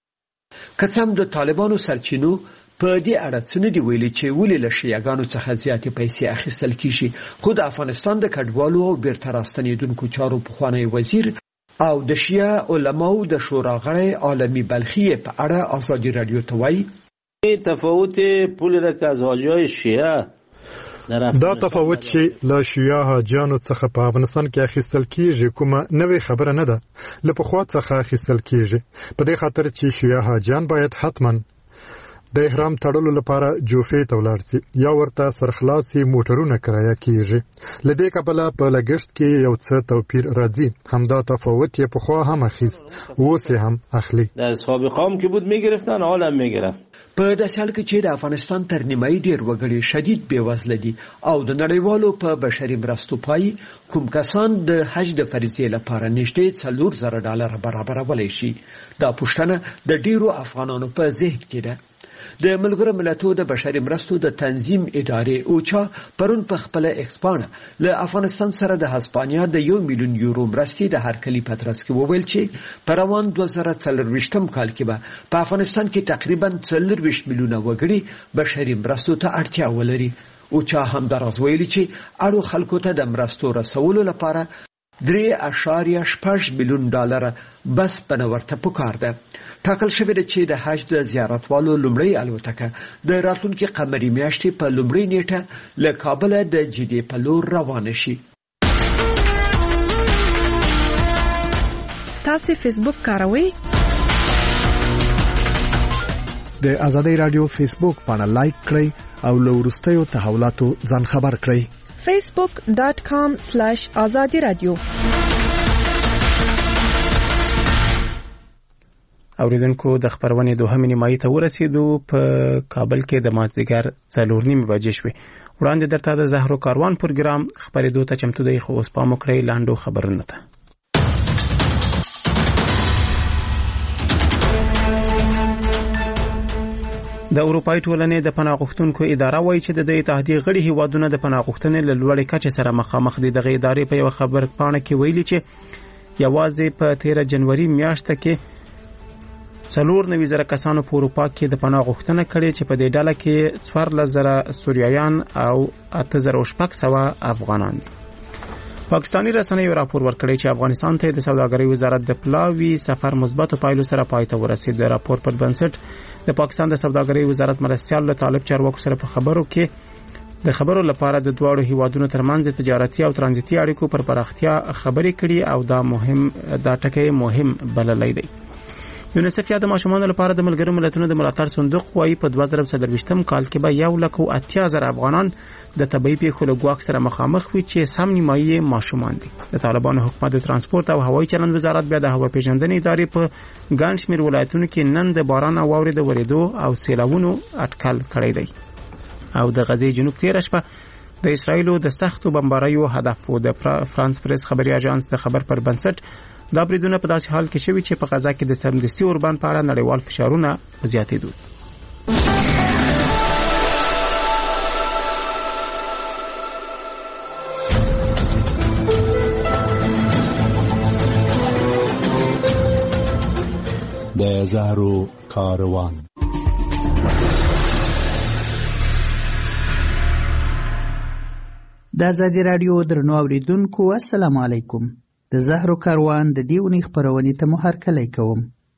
H: که څه هم د طالبانو سرچینو په دې اړه څه نه دي ویلي چې ولې له شیعهګانو څخه زیاتې پیسې اخیستل کیږي، خو د افغانستان د کډوالو او بیرته راستنېدونکو چارو پخوانی وزیر او د شیعه علماو د شورا غړی عالمي بلخی په اړه ازادي رادیو ته وایي
O: تفاوت پول را که از حاجیای شیعه
I: دا تفاوت چې له شیعه حاجیانو څخه په افغانستان کې اخیستل کیږي کومه نوې خبره نه ده، له پخوا څخه اخیستل کیږي په دې خاطر چې شیعه حاجیان باید حتما د احرام تړلو لپاره جوفې ته ولاړ شي یا ورته سرخلاصي موټرونه کرایه کیږي. له دې کبله په لګښت کې یو څه توپیر راځي. همدا تفاوت یې پخوا هم اخیست اوس هم اخلي.
O: در سابقه هم که بود میگرفتن حالا هم میگرفت.
H: په داسې حال کې چې د افغانستان تر نیمایي ډېر وګړي شدید بېوزله دي او د نړیوالو په بشري مرستو پای کوم کسان د حج د فریضې لپاره نږدې څلور زره ډالره برابرولی شي. دا پوښتنه د ډېرو افغانانو په ذهن کې ده. د ملګرو ملتونو د بشري مرستو د تنظیم ادارې اوچا پرون په خپل ایکسپانه له افغانستان سره د هسپانیا د یو میلیون یورو مرستې د هرکلي په ترڅ کې وویل چې په روان دوه زره څلرویشتم کال کې به په افغانستان کې تقریبا څلرویشت میلیونه وګړي بشري مرستو ته اړتیا ولري. اوچا همداراز ویلي چې اړو خلکو ته د مرستو رسولو لپاره درې اعشاریه شپږ میلیون ډالر بس پنورته پکار ده. ټاکل شوی ده چې د حج د زیارتوالو لومړی الوتکه د راتلونکي قمري میاشتې په لومړۍ نیټه له کابل د جدې په لور روانه شي.
P: تاسو فیسبوک کاروئ؟
G: د ازادي رادیو فیسبوک باندې لایک کړئ او له وروستیو تحولاتو ځان خبر کړئ.
P: facebook dot com slash azadi radio.
A: اوریدونکو د خبرونې دوهمې نیمایي ته ورسېدو. په کابل کې د مازدیګر څلور نیمې بجې شوې. وړاندې درته د زهرو کاروان پروګرام خبرېدو ته چمتو دی، خو اوس پام وکړئ لاندو خبرونو ته. د اروپای ټولنې د پناه غوښتونکو اداره وایي چې د اتحادیې غړي هیوادونه د پناه غوښتنې له لوړې کچې سره مخامخ دي. دغه ادارې په یو خبر پاڼه کې ویلي چې یوازې په تیره جنوري میاشت کې څلور نوي زره کسانو په اروپا کې د پناه غوښتنه کړې چې په دې ډله کې څوارلس زره سوریایان او اته زره شپږ سوه افغانان دي. پاکستانی رسنیو راپور ورکړی چې افغانستان ته د سوداګرۍ وزارت د پلاوي سفر مثبت پایلو سره پای ته ورسید. د راپور پر بنسټ د پاکستان د سوداګرۍ وزارت مرستيال له طالب چارواکو سره په خبرو کې د خبرو لپاره د دوه هیوادونو ترمنځ تجارتي او ترانزیتي اړیکو پر پراختیا خبرې کړي او دا مهم دا ټکی مهم بللی دی. یونیسف یا د ماشومانو لپاره د ملګرو ملتونو د ملاتړ صندوق وايي په دوه زره څلرويشتم کال کې به یو لک او اتیا زره افغانان د طبي پیښو له ګواښ سره مخامخ وي چې سم نیمایي ماشومان دي. د طالبانو حکومت د ترانسپورت او هوایي چلند وزارت بیا د هوا پیژندنې ادارې په ګڼ شمېر ولایتونو کې نن د باران او واورې د ورېدو او سیلاوونو اټکل کړی دی. او د غزې جنوب تیر شپه د اسرایلو د سختو بمباریو هدف و. د فرانس پریس خبري اژانس د خبر پر بنسټ دا بریدونه په داسې حال کې شوي چې په غزا کې د سمدستي اوربان په اړه نړیوال فشارونه زیاتېدل.
J: د زهرو کاروان.
Q: د ازادي رادیو درنو اوریدونکو السلام علیکم. د زهرو کاروان د دیونی خبرونې ته مو هرکلی کوم.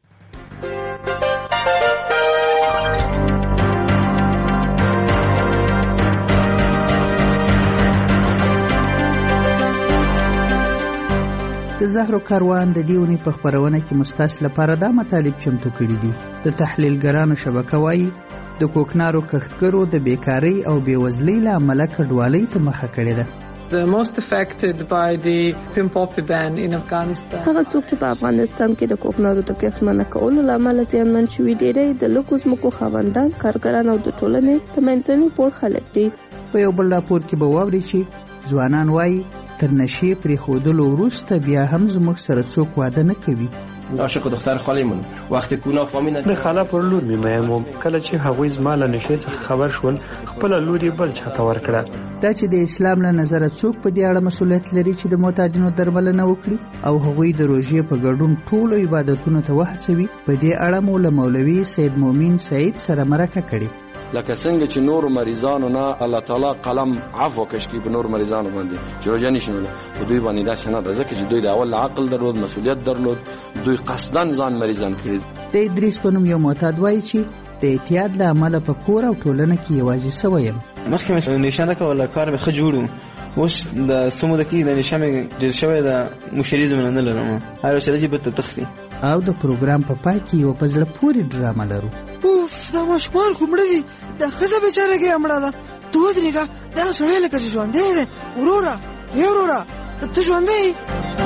Q: د زهرو کاروان د دیونی په خبرونه کې مستاس لپاره دا مطالب چمتو کړي دي. د تحلیلګرانو شبکه وایي د کوکنارو کښتګرو د بیکاری او بیوزلۍ له امله کډوالۍ ته مخه کړې ده.
R: The most affected by the pin poppy ban in Afghanistan.
S: هغه څوک چې په افغانستان کې د کوکنارو د کښت منع کولو له امله زیانمن شوي ډېری د لږو ځمکو خاوندان، کارګران او د ټولنې د منځني پوړ خلک دي.
Q: په یو بل راپور کې به واورئ چې ځوانان وایي تر نشې پرېښودلو وروسته بیا هم زموږ سره څوک واده نه کوي.
T: عاشق دختر خالمون وقتی کونا فامیل
U: د خاله پر لور می مېم کله چې هغوی زما له نشې څخه خبر شول خپل لور یې بل چاته ورکړه.
Q: دا چې د اسلام له نظره څوک په دې اړه مسؤلیت لري چې د معتادینو درملنه وکړي او هغوی د روژې په ګډون ټولو عبادتونو ته وهڅوي. په دې اړه مو له مولوي سید مومن سعید سره مرکه کړې.
V: لکه څنګه چې نور مریضانو نه الله تعالی قلم عفو کشکی په نور مریضانو باندې چې روزه نشي په دوی باندې دا څنګه ده ځکه چې دوی د اول عقل درلود، مسؤلیت درلود، دوی قصدن ځان مریضان کړي.
Q: د ادریس په نوم یو معتاد وایي چې د اعتیاد له امله په کور او ټولنه کې یوازې سوی یم.
W: مخکې مې نشانه کوله کار مې ښه جوړو، اوس د سمو د کې د نشانه ډېر شوی د مشري زمونه نه لرم، هر وسیله چې به ته تختی.
Q: او د پروګرام په پای کې یو په زړه پورې ډرامه لرو.
X: اوف دا ماشومان خو مړه دي، دا ښځه بېچاره کې مړه ده. ته ودرېږه، دا سړی لکه چې ژوندی دی. وروره ای وروره ته ژوندی یې؟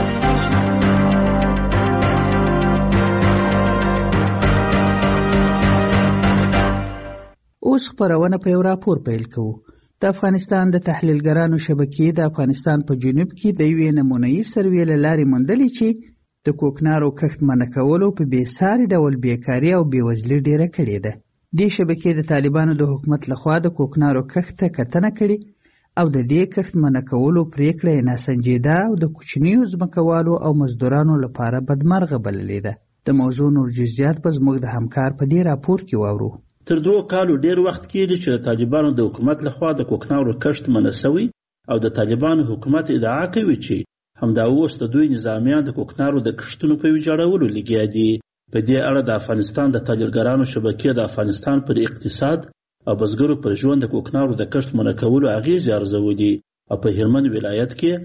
Q: اوس خبرونه په یو راپور پیل کوو. د افغانستان د تحلیلګرانو شبکې د افغانستان په جنوب کې د یوې نمونه‌یي سروې له لارې موندلې چې د کوکنارو کښت منع کولو په بېساري ډول بیکاري او بېوزلي ډېره کړې ده. دې شبکې د طالبانو د حکومت لخوا د کوکنارو کښت ته کتنه کړې او د دې کښت منع کولو پریکړه یې ناسنجیده او د کوچنیو ځمکوالو او مزدورانو لپاره بدمرغه بللې ده. د موضوع نور جزئیات به زموږ د همکار په دې راپور کې واورو.
Y: تر دوه کالو ډېر وخت کېږي چې د طالبانو د حکومت لخوا د کوکنارو کښت منع شوی او د طالبانو حکومت ادعا کوي چې همدا اوس د دوی نظامیان د کوکنارو د کښتونو په ویجاړولو لګیا دي. په دې اړه د افغانستان د تحلیلګرانو شبکې د افغانستان پر اقتصاد او بزګرو پر ژوند د کوکنارو د کښت منع کولو اغېزې ارزولي او په هلمند ولایت کې په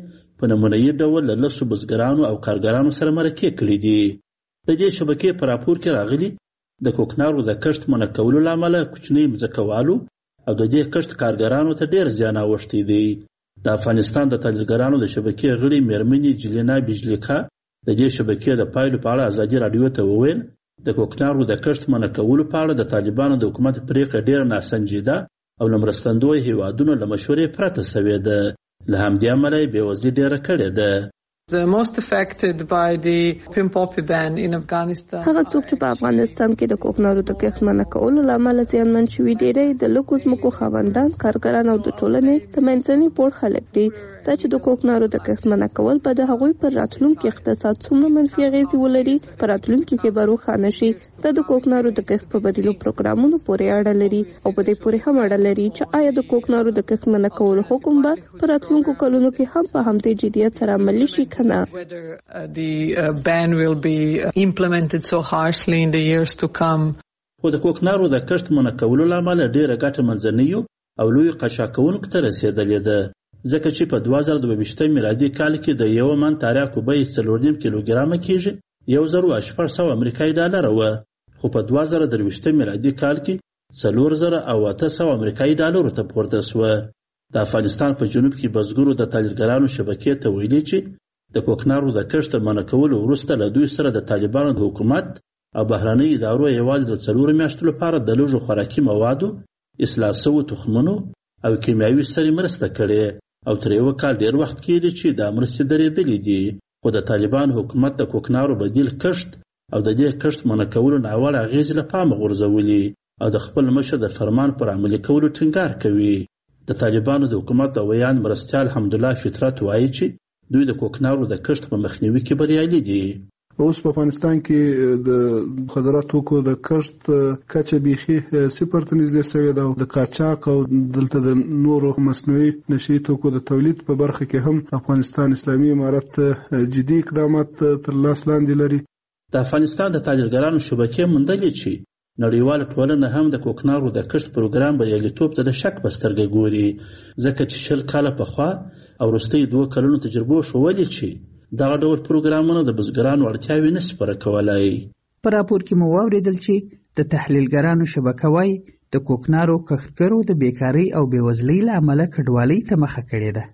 Y: په نمونهیي ډول له لسو بزګرانو او کارګرانو سره مرکې کړي دي. د دې شبکې په راپور کې راغلي د کوکنارو د کښت منع کولو له امله کوچني مځکوالو او د دې کښت کارګرانو ته ډېر زیان اوښتی دی. د افغانستان د تاجرګرانو د شبکې غړي میرمنې جلینا بیجلیکا د دې شبکې د پایلو په اړه ازادي راډیو ته وویل د کوکنارو د کښت منع کولو په اړه د طالبانو د حکومت پریکړه ډېره ناسنجیده او له مرستندویو هیوادونو له مشورې پرته سوې ده. له همدې امله یې بېوزلي ډېره کړې ده.
R: The most affected by the pin poppy ban in Afghanistan.
S: هغه څوک چې په افغانستان کې د کوکنارو د کښت منع کولو له امله زیانمن شوي ډېری د لږو ځمکو خاوندان، کارګران او د ټولنې د منځني پوړ خلک دي. دا چې د کوکنارو د کښت منع کول به د هغوی پر راتلونکي اقتصاد څومره منفي اغېزې ولري په راتلونکي کې به روښانه شي. دا د کوکنارو د کښت په بدیلو پروګرامونو پورې اړه لري او په دې پورې هم اړه لري چې آیا د کوکنارو د کښت منع کولو حکم به په راتلونکو کلونو کې هم په همدې جدیت سره عملي شي که نه.
R: Whether uh, the uh, ban will be uh, implemented so harshly in the years to come.
Y: خو د کوکنارو د کښت منع کولو له امله ډېره ګټه منځنیو او لویو قاچاقونکو ته رسېدلې ده، ځکه چې په دوه زره دوه ویشتم میلادي کال کې د یوه من تریاکو بیه څلور نیم کیلوګرامه کېږي یو زر او شپږ سوه امریکایي ډالره وه، خو په دوه زره درویشتم میلادي کال کې څلور زره او اته سوه امریکایي ډالرو ته پورته سوه. د افغانستان په جنوب کې بزګرو د تاجرګرانو شبکې ته ویلي چې د کوکنارو د کښت منع کولو وروسته له دوی سره د طالبانو د حکومت او بهرنۍ ادارو یوازې د څلورو میاشتو لپاره د لږو خوراکي موادو، اصلاح سوو تخمونو او کیمیاوي سرې مرسته کړې او تر یوه کال ډېر وخت کېږي چې دا مرستې درېدلې دي. خو د طالبانو حکومت د کوکنارو بدیل کښت او د دې کښت منع کولو ناوړه اغېزې له پامه غورځولي او د خپل مشر د فرمان پر عملي کولو ټینګار کوي. د طالبانو د حکومت د ویان مرستیال حمدالله فطرت وایي چې دوی د کوکنارو د کښت په مخنیوي کې بریالي دي.
B: اوس په افغانستان کې د مخدراتو توکو د کښت کچه بیخي صفر ته نږدې شوې ده. د قاچاق او دلته د نورو مصنوعي نشي توکو د تولید په برخه کې هم افغانستان اسلامي امارت جدي اقدامات تر لاس لاندې لري.
Y: د افغانستان د تاجرګرانو شبکې موندلې چې نړیواله ټولنه هم د کوکنارو د کښت پروګرام بریالیتوب ته د شک په سترګه ګوري، ځکه چې شل کاله پخوا او وروستیو دوه کلونو تجربو ښودلې چې دغه ډول پروګرامونه د بزګرانو اړتیاوې نشي پوره کولی.
Q: په راپور کې مو واورېدل چې د تحلیلګرانو شبکه وایي د کوکنارو کښتګرو د بیکارۍ او بېوزلۍ له امله کډوالۍ ته مخه کړې ده.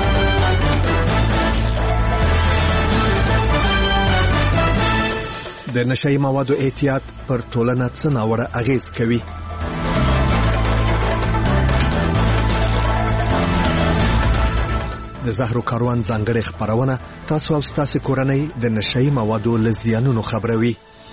G: د نشهیي موادو احتیاط پر ټولنه څه ناوړه اغېز کوي؟ د زهرو کاروان ځانګړې خپرونه تاسو او ستاسو کورنۍ د نشهیي موادو له زیانونو خبروي.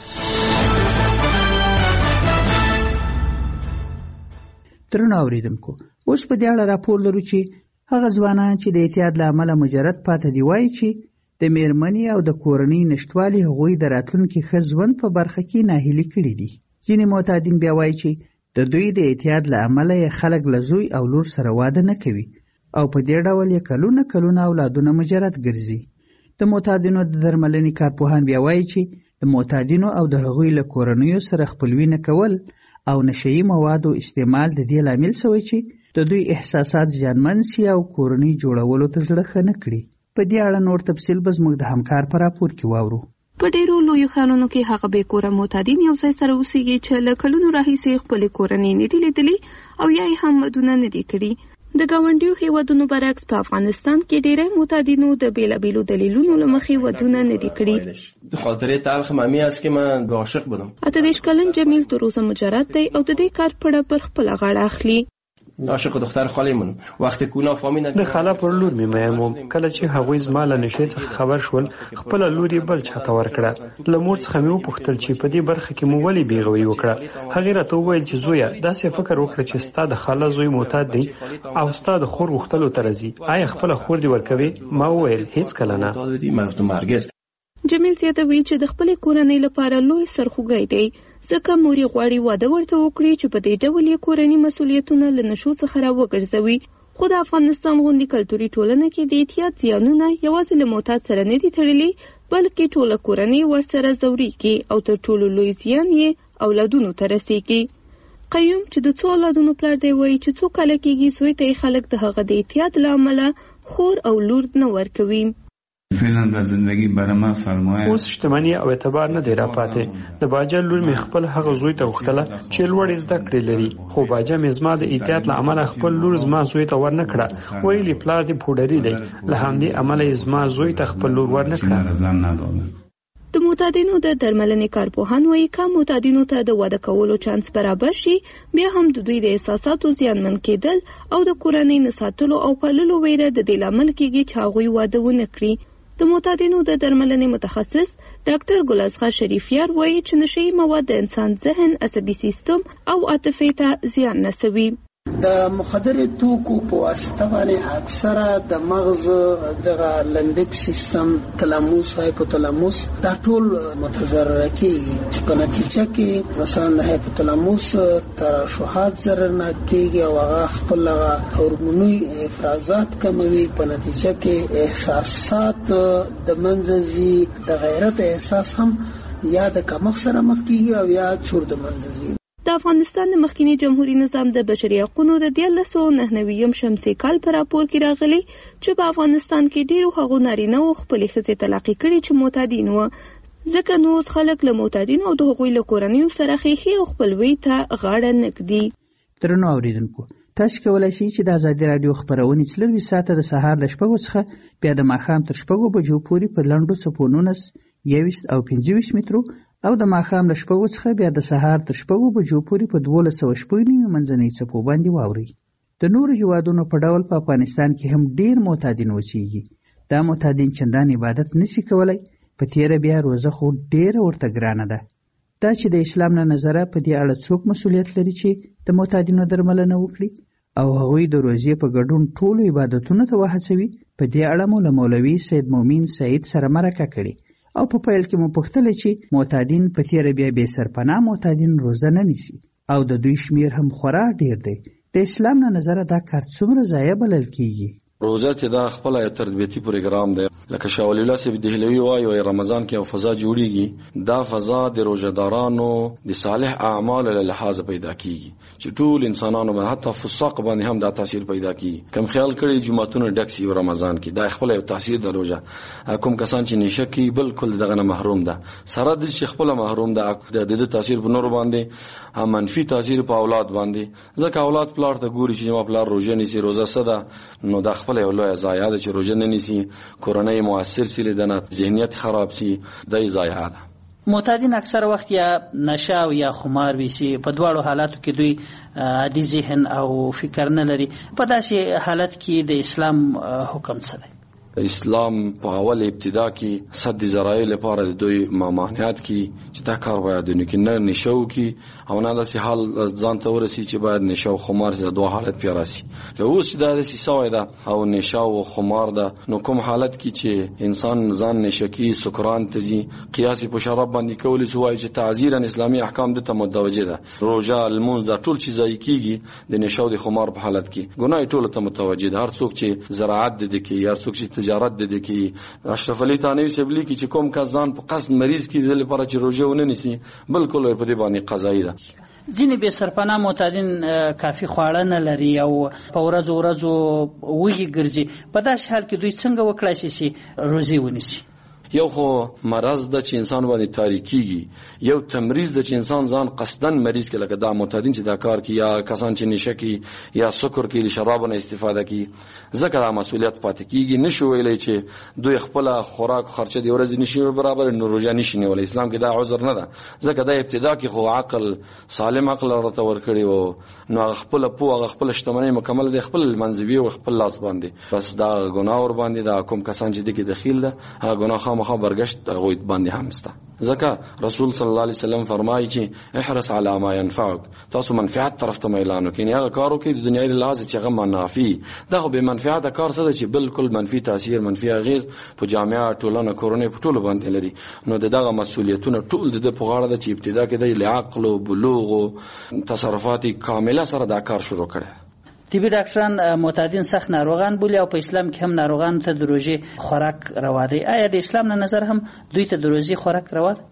Q: درنو اوریدونکو، اوس په دې اړه راپور لرو چې هغه ځوانان چې د اعتیاد له امله مجرد پاتې دي وایي چې د میرمنې او د کورنۍ نشټوالي هغوی د راتلونکي ښه ژوند په برخه کې ناهیلي کړي دي. ځینې معتادین بیا وایي چې د دوی د اعتیاد له امله یې خلک له زوی او لور سره واده نه کوي او په دې ډول یې کلونه کلونه اولادونه مجرد ګرځي. د معتادینو د درملنې کارپوهان بیا وایي چې د معتادینو او د هغوی له کورنیو سره خپلوي نه کول او نشهیي موادو استعمال د دې لامل شوی چې د دوی احساسات زیانمن سي او کورنۍ جوړولو ته زړه ښه نه کړي. په دې اړه نور تفصیل به زموږ د همکار په راپور کې واورو.
C: په ډېرو لویو ښارونو کې هغه بې کوره معتادین یو ځای سره اوسېږي چې له کلونو راهیسې خپلې کورنۍ نه دي لیدلي او یا یې هم ودونه نه دي کړي. د ګاونډیو هیوادونو برعکس په افغانستان کې ډېری معتادینو د بېلابېلو دلیلونو له مخې ودونه نه دي کړي.
T: به خاطر تلخ ممی است که من عاشق بودم.
C: اته دېرش کلن جمیل تر اوسه مجرد دی او د دې کار پړه پر خپله غاړه اخلي.
T: عاشق دختر خالمون وقتی کونا فامیل
U: د خاله پر لور می مېمو کله چې هغوی زما له نشې څخه خبر شول خپل لور یې بل چاته ورکړه. له مور څخه مې وپوښتل چې په دې برخه کې مو ولې بیغوي وکړه. هغې راته وویل چې زویه داسې فکر وکړه چې ستا د خاله زوی معتاد دی او ستا د خور غوښتلو ته راځي. آیا خپله خور دې ورکوي؟ ما وویل هیڅ کله نه.
C: جمیل زیاتوي چې د خپلې کورنۍ لپاره لوی سرخوږی دی ځکه مور یې غواړي واده ورته وکړي چې په دې ډول یې کورني مسؤلیتونه له نشو څخه راوګرځوي. خو د افغانستان غوندې کلتوري ټولنه کې د اعتیاد زیانونه یوازې له معتاد سره نه دي تړلي بلکې ټوله کورنۍ ورسره ځورېږي او تر ټولو لوی زیان یې اولادونو ته رسېږي. قیوم چې د څو اولادونو پلار دی وایي چې څو کاله کېږي زوی ته خلک د هغه د احتیاط له امله خور او لور نه ورکوي.
D: فعلا د زندگی برما سرمایه
U: اوس شتمنۍ او اعتبار نه دی راپاتې. د باجا لور می خپل هغه زوی ته وختله چې لوړ زده کړې لري، خو باجا می زما د احتیاط له امله خپل لور زما زوی ته ور نه کړه. ویلي پلار دی پوډری دی، له همدې امله زما زوی ته خپل لور ور نه کړه.
C: د معتادینو د درملنې کارپوهان وایي که معتادینو ته د واده کولو چانس برابر شي، بیا هم د دوی د احساساتو زیانمن کېدل او د کورنۍ نه ساتلو او پاللو ویره د دې لامل کېږي چې هغوی واده ونه کړي. د معتادینو د درملنې متخصص ډاکټر ګلازغه شریفیار وایي چې نشهیي مواد د انسان ذهن، عصبي سیستم او عاطفې ته زیان رسوي.
E: د مخدري توکو په واسطه باندې اکثره د مغز دغه لمبیک سیستم، تلاموس، هایپوتلاموس دا ټول متضرر کیږي، چې په نتیجه کې مثلا د هایپوتلاموس ترشحات ضررناک کیږي او هغه خپل هورموني افرازات کموي. په نتیجه کې احساسات د منځ د غیرت احساس هم یا د کمښت سره مخ کیږي او یا چور د منځ.
C: د افغانستان د مخکینی جمهوریت نظام د بشري حقوقو د دیارلس سوه نهه نوي شمسي کال په راپور کې راغلي چې په افغانستان کې ډیرو هغو نارینه او خپلې ښځې طلاقې کړي چې معتادین وو، ځکه نو اوس خلک له معتادینو او د هغوی له کورنیو سره خیښي او خپلوۍ ته غاړه نه ږدي.
Q: درنو اوریدونکو، تاسو کولی شئ چې د ازادي راډیو خپرونې څلرویشت ساعته د سهار له شپږو څخه بیا د ماښام تر شپږو بجو پورې په لنډو څپو نولس، یوویشت او پنځه ویشت مترو او د ماښام له شپږو څخه بیا د سهار تر شپږو بجو پورې په دولس سوه شپږ نوي منځنۍ څپو باندې واورئ. د نورو هیوادونو په ډول په افغانستان کې هم ډیر معتادین اوسېږي. دا معتادین چندان عبادت نشي کولی، په تیره بیا روزه خو ډیره ورته ګرانه ده. دا چې د اسلام له نظره په دې اړه څوک مسؤلیت لري چې د معتادینو درملنه وکړي او هغوی د روزې په ګډون ټولو عبادتونو ته وهڅوي. په دې اړه مو له مولوي سید مومن سعید سره مرکه کړې او په پیل کې مو پوښتله چې معتادین په تیره بیا بې سرپناه معتادین روزه نه نیسي او د دوی شمیر هم خورا ډیر دی. د اسلام له نظره دا کار څومره ضایع بلل کیږي؟
V: روزه چې دا خپل یو تربیتی پروګرام دی، لکه شاه ولی الله صاحب دهلوی وایي او رمضان کې یو فضا جوړیږي. دا فضا د روزدارانو د صالح اعمال له لحاظ پیدا کیږي چې ټول انسانانو باندې حتی فساق باندې هم دا تاثیر پیدا کیږي. کوم خیال کړي جمعتون ډک سی رمضان کې دا خپل یو تاثیر د روزه. کوم کسان چې نشه کوي بالکل دغه نه محروم ده، سره د چې خپل محروم ده د دې تاثیر په نور باندې منفي تاثیر په اولاد باندې. ځکه اولاد پلار ته ګوري چې ما پلار روزه نیسی، روزه صدا نو دا خپل یو لوی ضایعه ده چې روزه نه نیسی، کورنۍ مؤثر سی لیدنه، ذهنیت خراب سی، دا ضایعه ده.
L: معتادین اکثر وخت یا نشه او یا خمار ویسي، په دواړو حالاتو کې دوی عادي ذهن او فکر نه لري. په داسې حالت کې د اسلام حکم څه دی؟
V: اسلام په اول ابتدا کې صد ذرایع لپاره د دوی ممانعت کې چې دا کار باید نه کې نه نشو کې او نه داسې حال ځان ته ورسي چې باید نشه او خمار د دوه حالت پیرا راسي. که اوس دا داسې سوی ده او نشه او خمار ده، نو کوم حالت کې چې انسان ځان نشه کې سکران تزي قیاس په شراب باندې کولی سوای چې تعزیرا اسلامي احکام د ته متوجه ده. روزه، المونځ دا ټول چیزای کېږي د نشه او د خمار په حالت کې ګناه ټول ته متوجه ده. هر څوک چې زراعت د دې کې، هر څوک چې تجارت د دې کې، اشرف علي تانوي سبلی کې چې کوم کس ځان په قصد مریض کې د لپاره چې روزه ونه نیسي بالکل په دې باندې قضایي ده.
L: ځینې بې سرپناه معتادین کافي خواړه نه لري او په ورځو ورځو وږي ګرځي. په داسې حال کې دوی څنګه وکړای شي چې روزې ونیسي؟
V: یو خو مرض د چې انسان باندې تاریکیږي، یو تمریض د چې انسان ځان قصدن مریض کې، لکه دا معتادین چې دا کار کوي یا کسان چې نشه کوي یا سکر کوي، شراب نه استفاده کوي، ځکه دا مسؤلیت پاتې کیږي. نشو ویلی چې دوی خپل خوراک خرچه دی ورځ نشي برابر نو روزه نشي نیولای. اسلام کې دا عذر نه ده، ځکه دا ابتدا کې خو عقل سالم عقل راته ورکړي وو، نو خپل پوه هغه خپل شتمنۍ مکمل دی خپل منځوي او خپل لاس باندې، بس دا ګناه ور باندې دا کوم کسان چې دغه دخیل ده هغه ګناه مخه برگشت غوید باندې هم ستا. ځکه رسول صلی الله علیه وسلم فرمایي چې احرص علی ما ينفعك، تاسو منفعت طرف ته اعلان وکړئ. هغه کارو کې د دنیاي لحاظ چې هغه منافي ده، خو به منفعت کار څه چې بالکل منفي تاثیر، منفي اغیز په جامعه ټولنه کورونه په ټولو باندې لري. نو دغه مسؤلیتونه ټول د په غاړه ده چې ابتدا کې د عقل او بلوغ او تصرفات کامله سره دا کار شروع کړي.
L: طبي ډاکټران معتادین سخت ناروغان بولي او په اسلام کې هم ناروغان ته د روزې خوراک روا دی. آیا د اسلام نه نظر هم دوی ته د روزې خوراک روا ده؟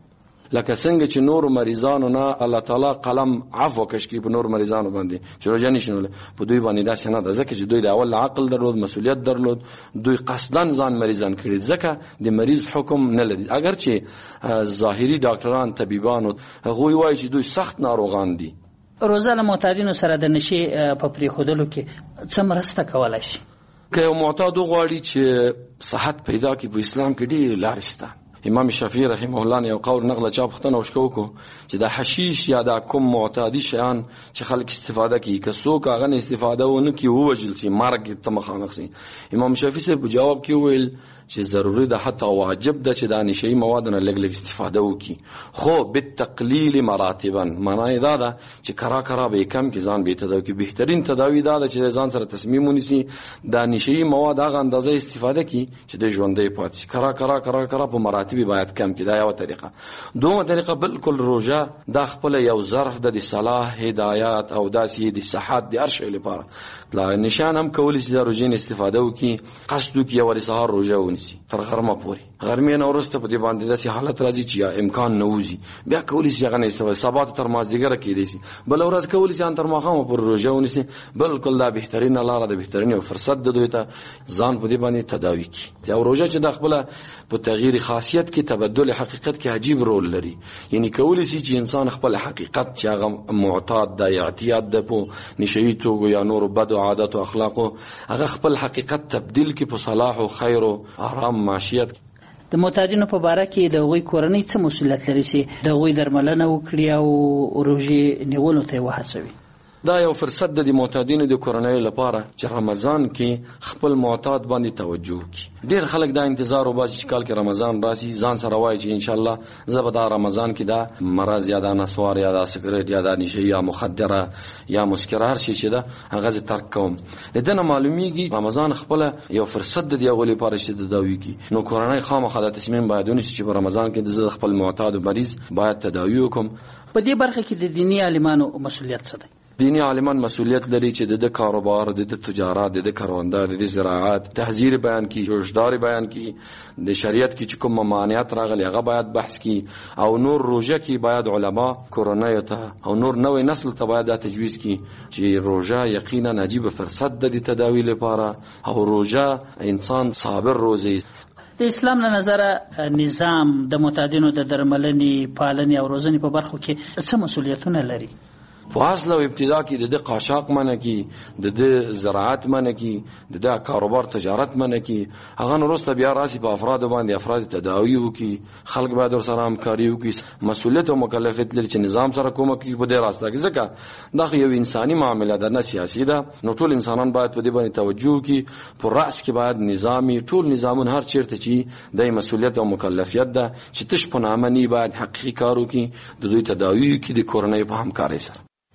V: لکه څنګه چې نور مریضانو نه الله تعالی قلم عفو کشکی په نور مریضانو باندې چې روژه نشینول په دوی باندې داسې نه ده، ځکه چې دوی د اول عقل درلود، مسؤلیت درلود، دوی قصدن ځان مریضان کړي، ځکه د مریض حکم نه لري. اگر چې ظاهري ډاکټران طبيبان هغه وایي چې دوی سخت ناروغان دي.
L: روزه له معتادینو سره د نشي په پریښودلو کې څه مرسته کولای شي؟
V: که یو معتاد غواړي چې صحت پیدا کړي په اسلام کې ډېر لارې شته. امام شافعي رحمه الله یو قول نقل چا پختنه وشکو کو چې د حشیش یا د کوم معتادی شیان چې خلک استفاده کوي که څوک هغه نه استفاده ونه کوي ووجل شي مرګ ته مخامخ شي. امام شافعي صاحب جواب کې ویل چې ضروري ده حتی واجب ده چې د نشئی مواد نه لګ لګ استفاده وکړي، خو بالتقلیل مراتبا، معنی دا ده چې کرا کرا به کم کې ځان به تداوی کې. بهترین تداوی دا ده چې ځان سره تصمیم ونیسي د نشئی مواد هغه اندازه استفاده کړي چې د ژوندې پاتې شي. کرا کرا کرا کرا په مراتب باید کم کې. دا یو طریقه. دومره طریقه بالکل روزه دا خپل یو ظرف د صلاح هدایت او داسې د صحت د ارشي لپاره لا نشان هم کولی چې د روزې استفاده وکړي، قصد وکړي او سهار روزه ونیسي تر غرمه پورې. غرمې نه ورسته په دې باندې داسې حالت راځي چې امکان نه وځي بیا کولی شي هغه نه استفاده سبا تر مازدیګر کېدی شي، بل ورځ کولی شي تر ماښامه پورې روزه ونیسي. بالکل دا بهترین لاره ده، بهترین فرصت ده دوی ته ځان په دې باندې تداوی کړي. او روزه چې د خپل په تغییر خاصیت کې تبدل حقیقت کې عجیب رول لري. یعنی کولی شي چې انسان خپل حقیقت چې هغه معتاد د اعتیاد د په نشئی توګه یا نور بد عادت او اخلاق هغه خپل حقیقت تبدیل کې په صلاح او خیر او آرام معیشت.
L: د معتادینو په باره کې د غوي کورنۍ څه مسؤلیت لري چې د غوي درملنه وکړي او روزي نیولو ته وهڅوي؟
V: دا یو فرصت د معتادینو د کورنۍ لپاره چې رمضان کې خپل معتاد باندې توجه وکړي. ډېر خلک دا انتظار وباسي چې کال کې رمضان راشي ځان سره وایي چې ان شاء الله زه به دا رمضان کې دا مرض یا دا نسوار یا دا سګریټ یا دا نشه یا مخدره یا مسکر هر شي چې دا هغه زه ترک کوم. دنه معلومیږي رمضان خپل یو فرصت د دیغه لپاره چې د داوی کی. نو کورنۍ خامخا د تصمیم باید ونیسي چې په رمضان کې د خپل معتاد او مریض باید تداوی وکم.
L: په دې برخه کې د دینی عالمانو مسؤلیت څه دی؟
V: دینی عالمان مسؤلیت لري چې د کاروبار، د تجارت، د کاروبار، د زراعت تحذير بیان کی، جوشدار بیان کی، د شریعت کې چې کوم ممانعت راغلي هغه باید بحث کی، او نور روزه کې باید علما کورنۍ ته او نور نوې نسل ته باید تجویز کی چې روزه یقینا عجیب فرصت د تداوی لپاره او روزه انسان صابر روزي.
L: د اسلام له نظره نظام د معتادینو د درملنې، پالنې او روزنې په برخو کې څه مسؤلیتونه لري؟
V: په اصل او ابتدا کې د قاچاق منه کی، د زراعت منه کی، د کاروبار تجارت منه کی، هغه وروسته بیا راسي په افراد باندې افراد تداوی وکي، خلک باید سره همکاري وکي. مسؤلیت او مکلفیت لري چې نظام سره کومه کوي په دې راسته کې، ځکه دا یو انساني معامله ده نه سیاسي ده. نو ټول انسانان باید په دې باندې توجه وکي. په راس کې باید نظامی ټول نظامون هر چیرته چې د مسؤلیت او مکلفیت ده چې تش په نامه نه باید حقیقي کار وکي، د دوی تداوی کې د کورنۍ په همکارۍ سره.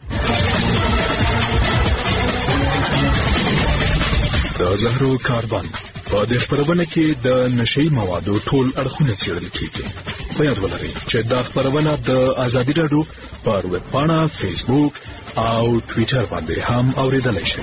F: د زهرو کاربن په دې خبرونه کې د نشئی موادو ټول اړخونه څېړل کیږي. په یاد ولرئ چې دا خبرونه د ازادي راډیو په ویب پاڼه، فیسبوک او ټوئیټر باندې هم اوریدلای شئ.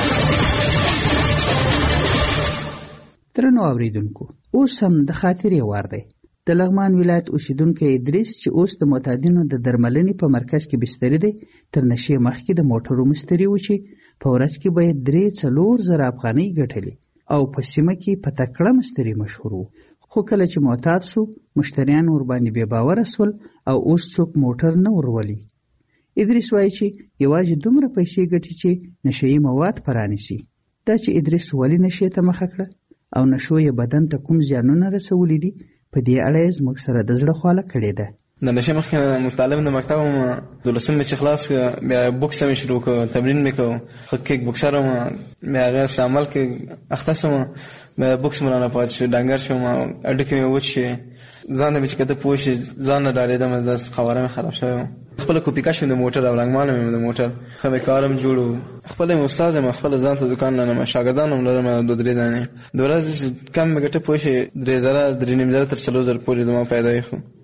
Q: درنو اوریدونکو، اوس هم د خاطرې وار دی. د لغمان ولایت اوسیدونکو ادریس چې اوس د معتادینو د درملنې په مرکز کې بستر دی، تر نشې مخکې د موټرو مستری و چې په ورځ کې باید درې څلور زره افغانۍ ګټلې او په سیمه کې په تکړه مستری مشهور و. خو کله چې معتاد سو، مشتریان ور باندې بې باوره سول او اوس څوک موټر نه ورولي. ادریس وایي چې یوازې دومره پیسې ګټي چې نشئی مواد پرانیسي. دا چې ادریس ولې نشې ته مخه کړه او نشو یې بدن ته کوم زیانونه رسولي دي، په دې اړه یې زموږ سره د زړه خواله کړې ده.
W: د نشې مخکې مطالب د مکتب هم دولسم مې چې خلاص بیا بوکس مې شروع کړ، تمرین مې کوم، خو کیک بوکسر وم، بیا هغه استعمال کې اخته شوم، بیا بوکس مې رانه پاتې شو، ډنګر شوم، اډوکې مې وچ شوې، ځان مې چې کته پوه شي ځان نه ډارېدم، داس خبره مې خراب شوې وه. خپله کوپیکا شوم د موټر او رنګماله مې د موټر ښه مې کار هم جوړ و. خپله مې استاد یم، خپله ځان ته دوکان لرم، شاګردان هم لرم دوه درې دانې. د ورځې کم مې ګټه پوه شي درې زره درې نیم زره تر څلور زره پورې زما پیدا یې خو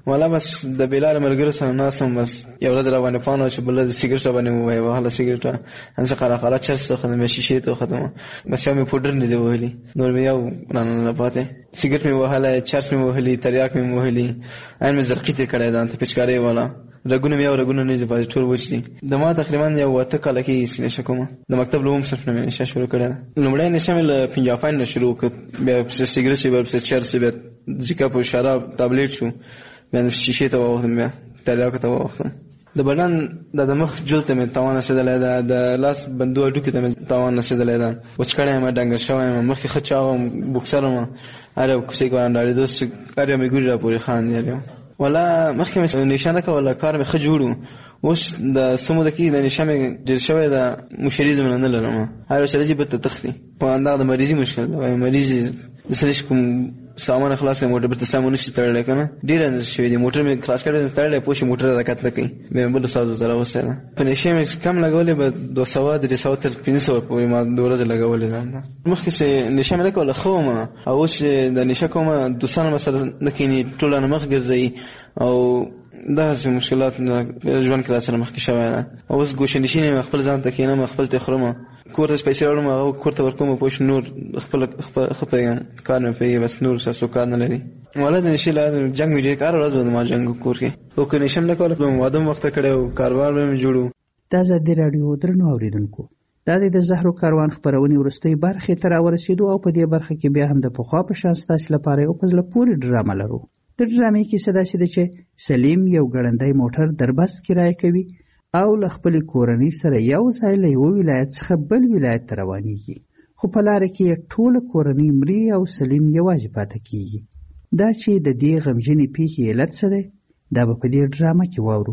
W: ولا بس د بیلار ملګرو سره ناسم بس یو ورځ را باندې پانو چې بل د سیګریټ باندې وای وهله سیګریټ انسه قرا قرا چرس خدمه شیشه ته ختمه بس یو می پودر نه دی وهلی نور مې یو نه پاتې سیګریټ می وهله چرس می وهلی تریاک می وهلی ان می زرقیته کړه ځان ته پچکارې والا رګونه مې او رګونه نه پاتې ټول وچ دي د ما تقریبا یو وته کال کې سینې شکوم د مکتب لوم صرف نه نشه شروع کړه لومړی نشه مې له پنجابان نه شروع کړ بیا په سیګریټ بیا په چرس بیا ځکه په شراب ټابلیټ شو بیا شیشه ته وختم بیا تریاک ته وختم د بدن د مخ جلته مې توان شدلې ده د لاس بندو ډوکې ته مې توان شدلې ده وڅ کړه مې ډنګر شوم مخ خچاوم بوکسرم اره کوسې ګونداري دوست کاریا مې ګورا پورې خان دی ولا مخکې مې نشانه کوله کار مې ښه جوړو اوس د سمو د کې د نشانه ډېر شوی د مشري زمونه نه لرم هر څه چې به تختی په اندازه د مریضي مشکل دی مریضي د سړي کوم سامان خلاص موټر به تاسو نشي تړل کنه ډېر شوی دی موټر مې خلاص کړل تړل پوښي موټر راکټ نه کوي مې بل سازو زرا وسره په نشه مې کم لګولې به دوه سوه درې سوه تر پنځه سوه پورې ما دوه ورځې لګولې ځان مخکې چې نشه مې کوله خو ما او چې د نشه کومه دوسانه مسله نه کینی ټول نه مخ ګرځي او دا څه مشکلات ژوند کې سره مخ کې شوی ده اوس ګوشنشینې خپل ځان ته کینم خپل ته خرمه کورته پیسې راوړم او کورته ورکوم پوښ نور خپل خپل کار نه پیږي بس نور څه کار نه لري ولادت نشي لا جنگ ویډیو کار ورځ ما جنگ کور کې او کني شم نه کول کوم واده وخت کړو کاروبار مې جوړو
Q: دا زه د رادیو درنو اوریدونکو دا د زهرو کاروان خبرونې ورستۍ برخه تر ورسېدو او په دې برخه کې بیا هم د پخوا په شان ستاسو لپاره یو پزله پوری ډرامه لرو د ډرامې کې څه داسې ده چې سلیم یو ګړندی موټر در بس کرایه کوي او له خپلې کورنۍ سره یو ځای له یوه ولایت څخه بل ولایت ته روانېږي خو په لاره کې یې ټوله کورنۍ مري او سلیم یوازې پاتې کېږي دا چې د دې غمجنې پیښې علت څه دی دا به په دې ډرامه کې واورو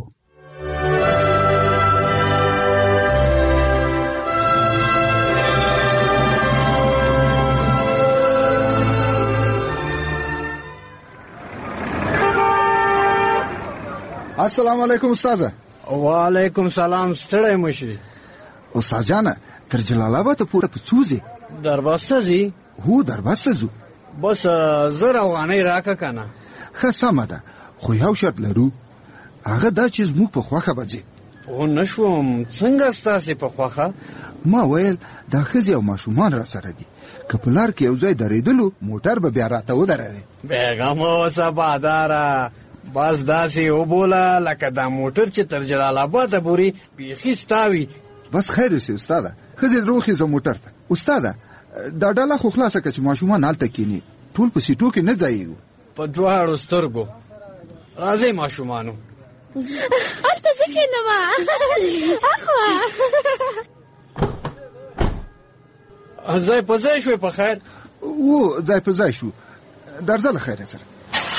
I: السلام علیکم استاد.
K: وعلیکم سلام ستړی مشري.
I: استاد جان تر جلال آباد پورته پڅوځي.
K: دربسته زی؟
I: هو دربسته زو.
K: بس زه روانۍ راکه کنه.
I: ښه سمه ده خو یو شرط لرو هغه دا چې زموږ په خوښه بځي.
K: او نشوم څنګه ستاسې په خوښه؟
I: ما ویل دا ښځې او ماشومان را سره دي که په لار کې یو ځای درېدلو موټر به بیا راته ودروي.
K: بیغم اوسه باداره بس داسې وبوله لکه دا موټر چې تر جلال آباده پورې بیخي ستا وي.
I: بس خیر اوسې استاده ښځې دروخېزه موټر ته. استاده دا ډله خو خلاصه که چې ماشومان هلته کښېني ټول په سیټو کې نه ځایېږو.
K: په دواړو سترګو راځئ ماشومانو.
M: هلته زه کښېنم اخوا.
K: ځای په ځای شوې په خیر؟
I: و ځای په ځای شو درځه له خیره سره.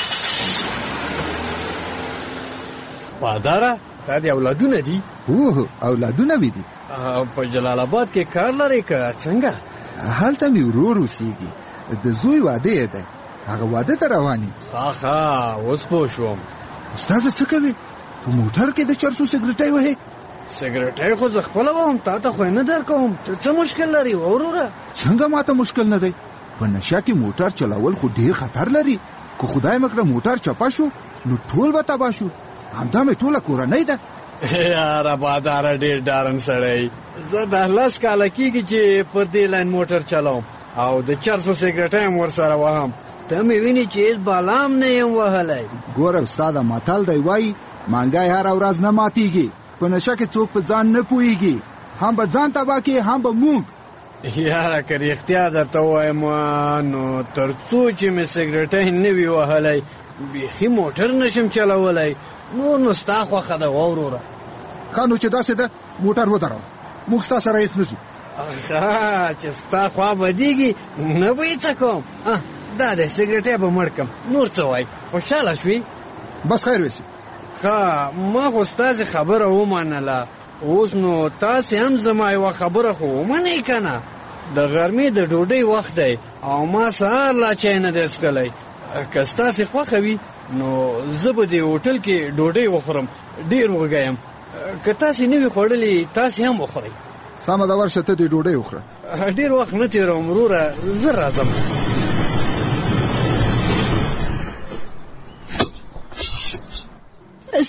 K: باداره تا دې اولادونه دي؟
I: اوه اولادونه مې دي.
K: په جلال آباد کې کار لرې که څنګه؟
I: هلته مې ورور اوسېږي د زوی واده یې دی هغه واده ته روان یي.
K: ښه ښه اوس پوه شوم.
I: استاده څه کوې په موټر کې د چرسو سګرټۍ وهې؟
K: سګرټۍ خو زه خپله وم تا ته خو یې نه در کوم. ته څه مشکل لري وروره؟
I: څنګه ماته مشکل نه دی په نشه کې موټر چلول خو ډېر خطر لري که خدای مکړه موټر چپه شو نو ټول به تباه شو. همدا مې ټوله کورنۍ ده.
K: یاره باداره ډېر ډارن سړی. زه د لس کاله کېږي چې په دې لاین موټر چلوم او د چرسو سګرټۍ هم ورسره وهم. ته مې ویني چې هېڅ بالا هم نه یم وهلی.
I: ګوره استاده متل دی وایي مانګی هره ورځ نه ماتېږي. په نشه کې څوک په ځان نه پوهېږي هم به ځان تباه کړي هم به موږ.
K: یاره که رښتیا درته ووایم نو تر څو چې مې سګرټۍ نه وي وهلی بیخي موټر نشم چلولی. نور نو ستا خوښه ده وروره.
I: ښه نو چې داسې ده موټر ودروه موږ ستا سره هېڅ نه ځو.
K: ښه چې ستا خوا بدېږي نه به یې څه کوم. دا دی سګرټۍ به مړ کړم نور څه وایي خوشحاله شوې؟
I: بس خیر ویسي.
K: ښه ما خو ستاسې خبره ومنله اوس نو تاسې هم زما یوه خبره خو ومنئ که نه. د غرمې د ډوډۍ وخت دی او ما سهار لا چای نه دی څښلی. که ستاسې خوښه وي نو زه به دې هوټل کې ډوډۍ وخورم. ډېر وږی یم که تاسې نه وي خوړلې تاسې هم وخورئ.
I: سمه ده ورشه ته دې ډوډۍ وخوره.
K: ډېر وخت نه تېروم وروره زه راځم.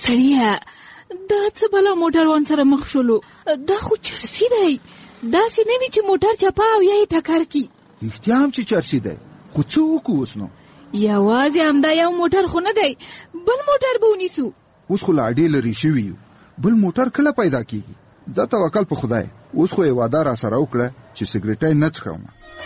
A: وسړیه دا څه بلا موټروان سره مخ شولو؟ دا خو چرسي دی، داسې نه وي چې موټر چپه او یا یې ټکر کی.
I: رښتیا هم چې چرسي دی، خو څه وکړو اوس نو؟
A: یوازې همدا یو موټر خو نه دی، بل موټر به ونیسو.
I: اوس خو لا ډېر لرې شوي یو، بل موټر کله پیدا کیږي؟ ځه توکل په خدای. اوس خو یې واده را سره وکړه چې سګریټۍ نه څښم.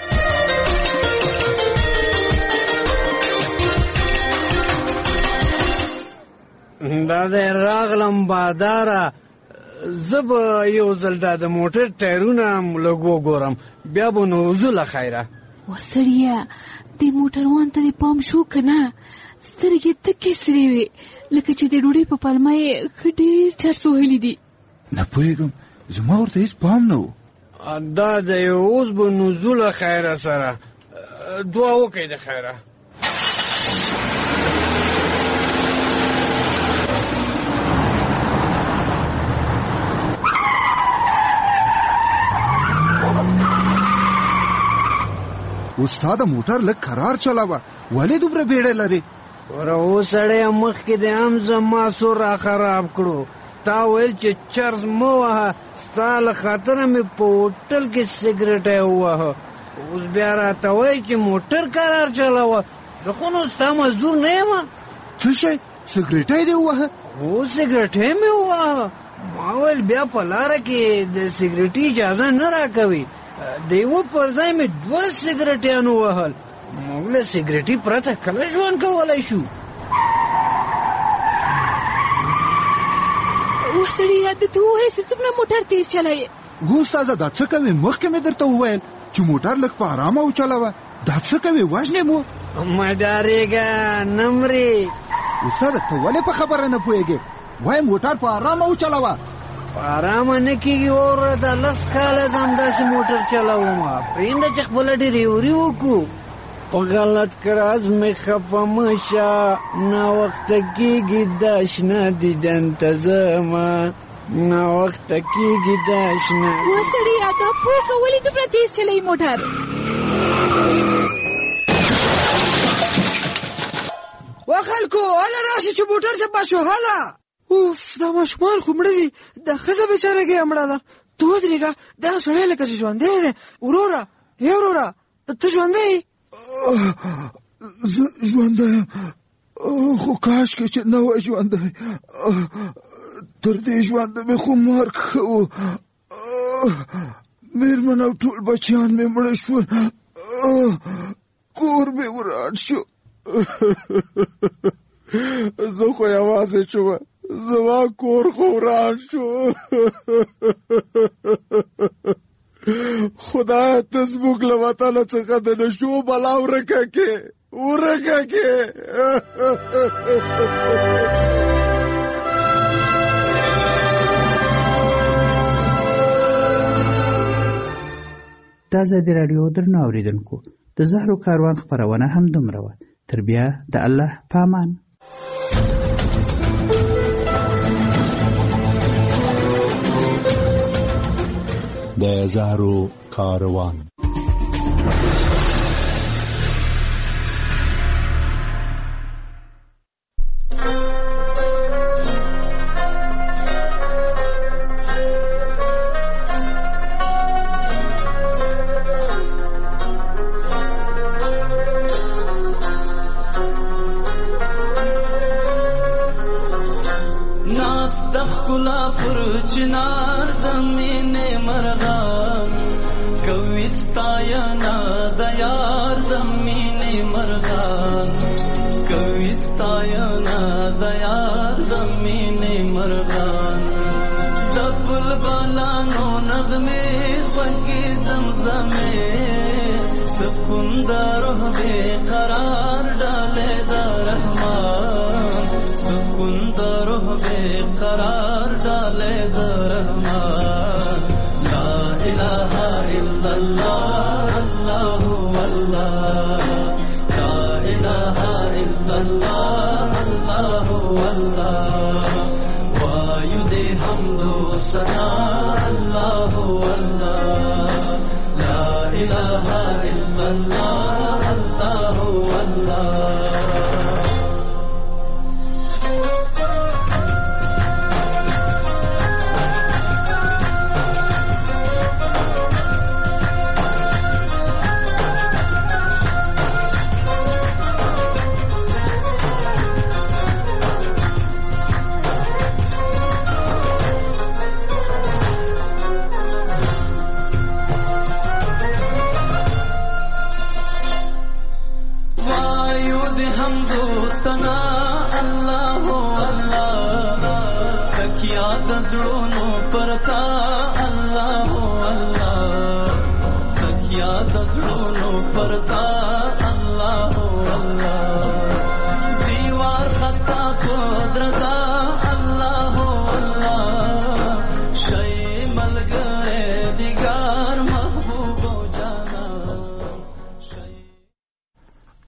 K: دا دی راغلم باداره، زه به یو ځل دا د موټر ټایرونه لږ وګورم، بیا به نو ځو له خیره.
A: وسړیه دې موټروان ته دې پام شو که نه؟ سترګې تکې سرې وې لکه چې د ډوډۍ په پلمه یې ښه ډېر چرس وهلي دي.
I: نه پوهېږم، زما ورته هېڅ پام نه و.
K: دا دی اوس به نو ځو له خیره سره، دعا وکړئ د خیره.
I: استاد موټر لږ کرار چلاوه، ولې دومره بیړه لري؟
K: وره اوسړی مخکې د هم زما سور را خراب کړو. تا ویل چې چرس مه وهه، ستا له خاطره مې په هوټل کې سګریټی ووهه، اوس بیا راته وایي چې موټر کرار چلاوه. زه خو نو ستا مزدور نه یم.
I: څه شی سګریټی دې ووهه؟
K: هو سګریټی مې ووهه. ما ویل بیا په لاره کې د سګریټي اجازه نه راکوي، د یوه پر ځای مې دوه سګریټیانو وهل. موږ له سګریټي پرته کله ژوند کولی شو؟
A: وسړیه ته ته ووایې چې څومره موټر تیز چلایې.
I: هو استاده دا څه کوې؟ مخکې مې درته وویل چې موټر لږ په ارامه وچلوه. دا څه کوې؟ وژنې مو؟
K: مه ډارېږه، نه مرې.
I: استاده ته ولې په خبره نه پوهېږې؟ وایي موټر په ارامه وچلوه.
K: په ارامه نه کېږي وروره، دا لس کاله زه همداسې موټر چلوم. پرېږده چې خپله ډریوري وکړو. په غلط کراز مې خفه مه شه، ناوخته کېږي دا شنه دیدن ته ځمه، ناوخته کېږي دا شنه.
A: وسړیه دا پوکه ولې دومره تیز چلوي موټر؟
X: وا خلکو هله راشي چې موټر چپه شو. هله اوف دا ماشومان خو مړه دي، دا ښځه بېچارهګۍ مړه ده. ته ودرېږه، دا سړی لکه چې ژوندی دی. وروره ای وروره ته ژوندی یې؟
I: زه ژوندی یم، خو کاشکې چې نه وای ژوندی. تر دې ژونده مې خو مرګ ښه و. مېرمن او ټول بچیان مې مړه شول، کور مې وران شو. زه خو یوازې شوم، زما کور خو وران شو. خدای ته زموږ له وطنه څخه د نشو بلا ورکه کې ورکه کې.
Q: د ازادي راډیو درنو اورېدونکو، د زهرو کاروان خپرونه هم دومره وه. تر بیا د الله په امان.
J: د زهرو کاروان.
H: حمدو سنا الله الله تکیا دزړونو پرتا الله الله تکیا دزړونو پرتا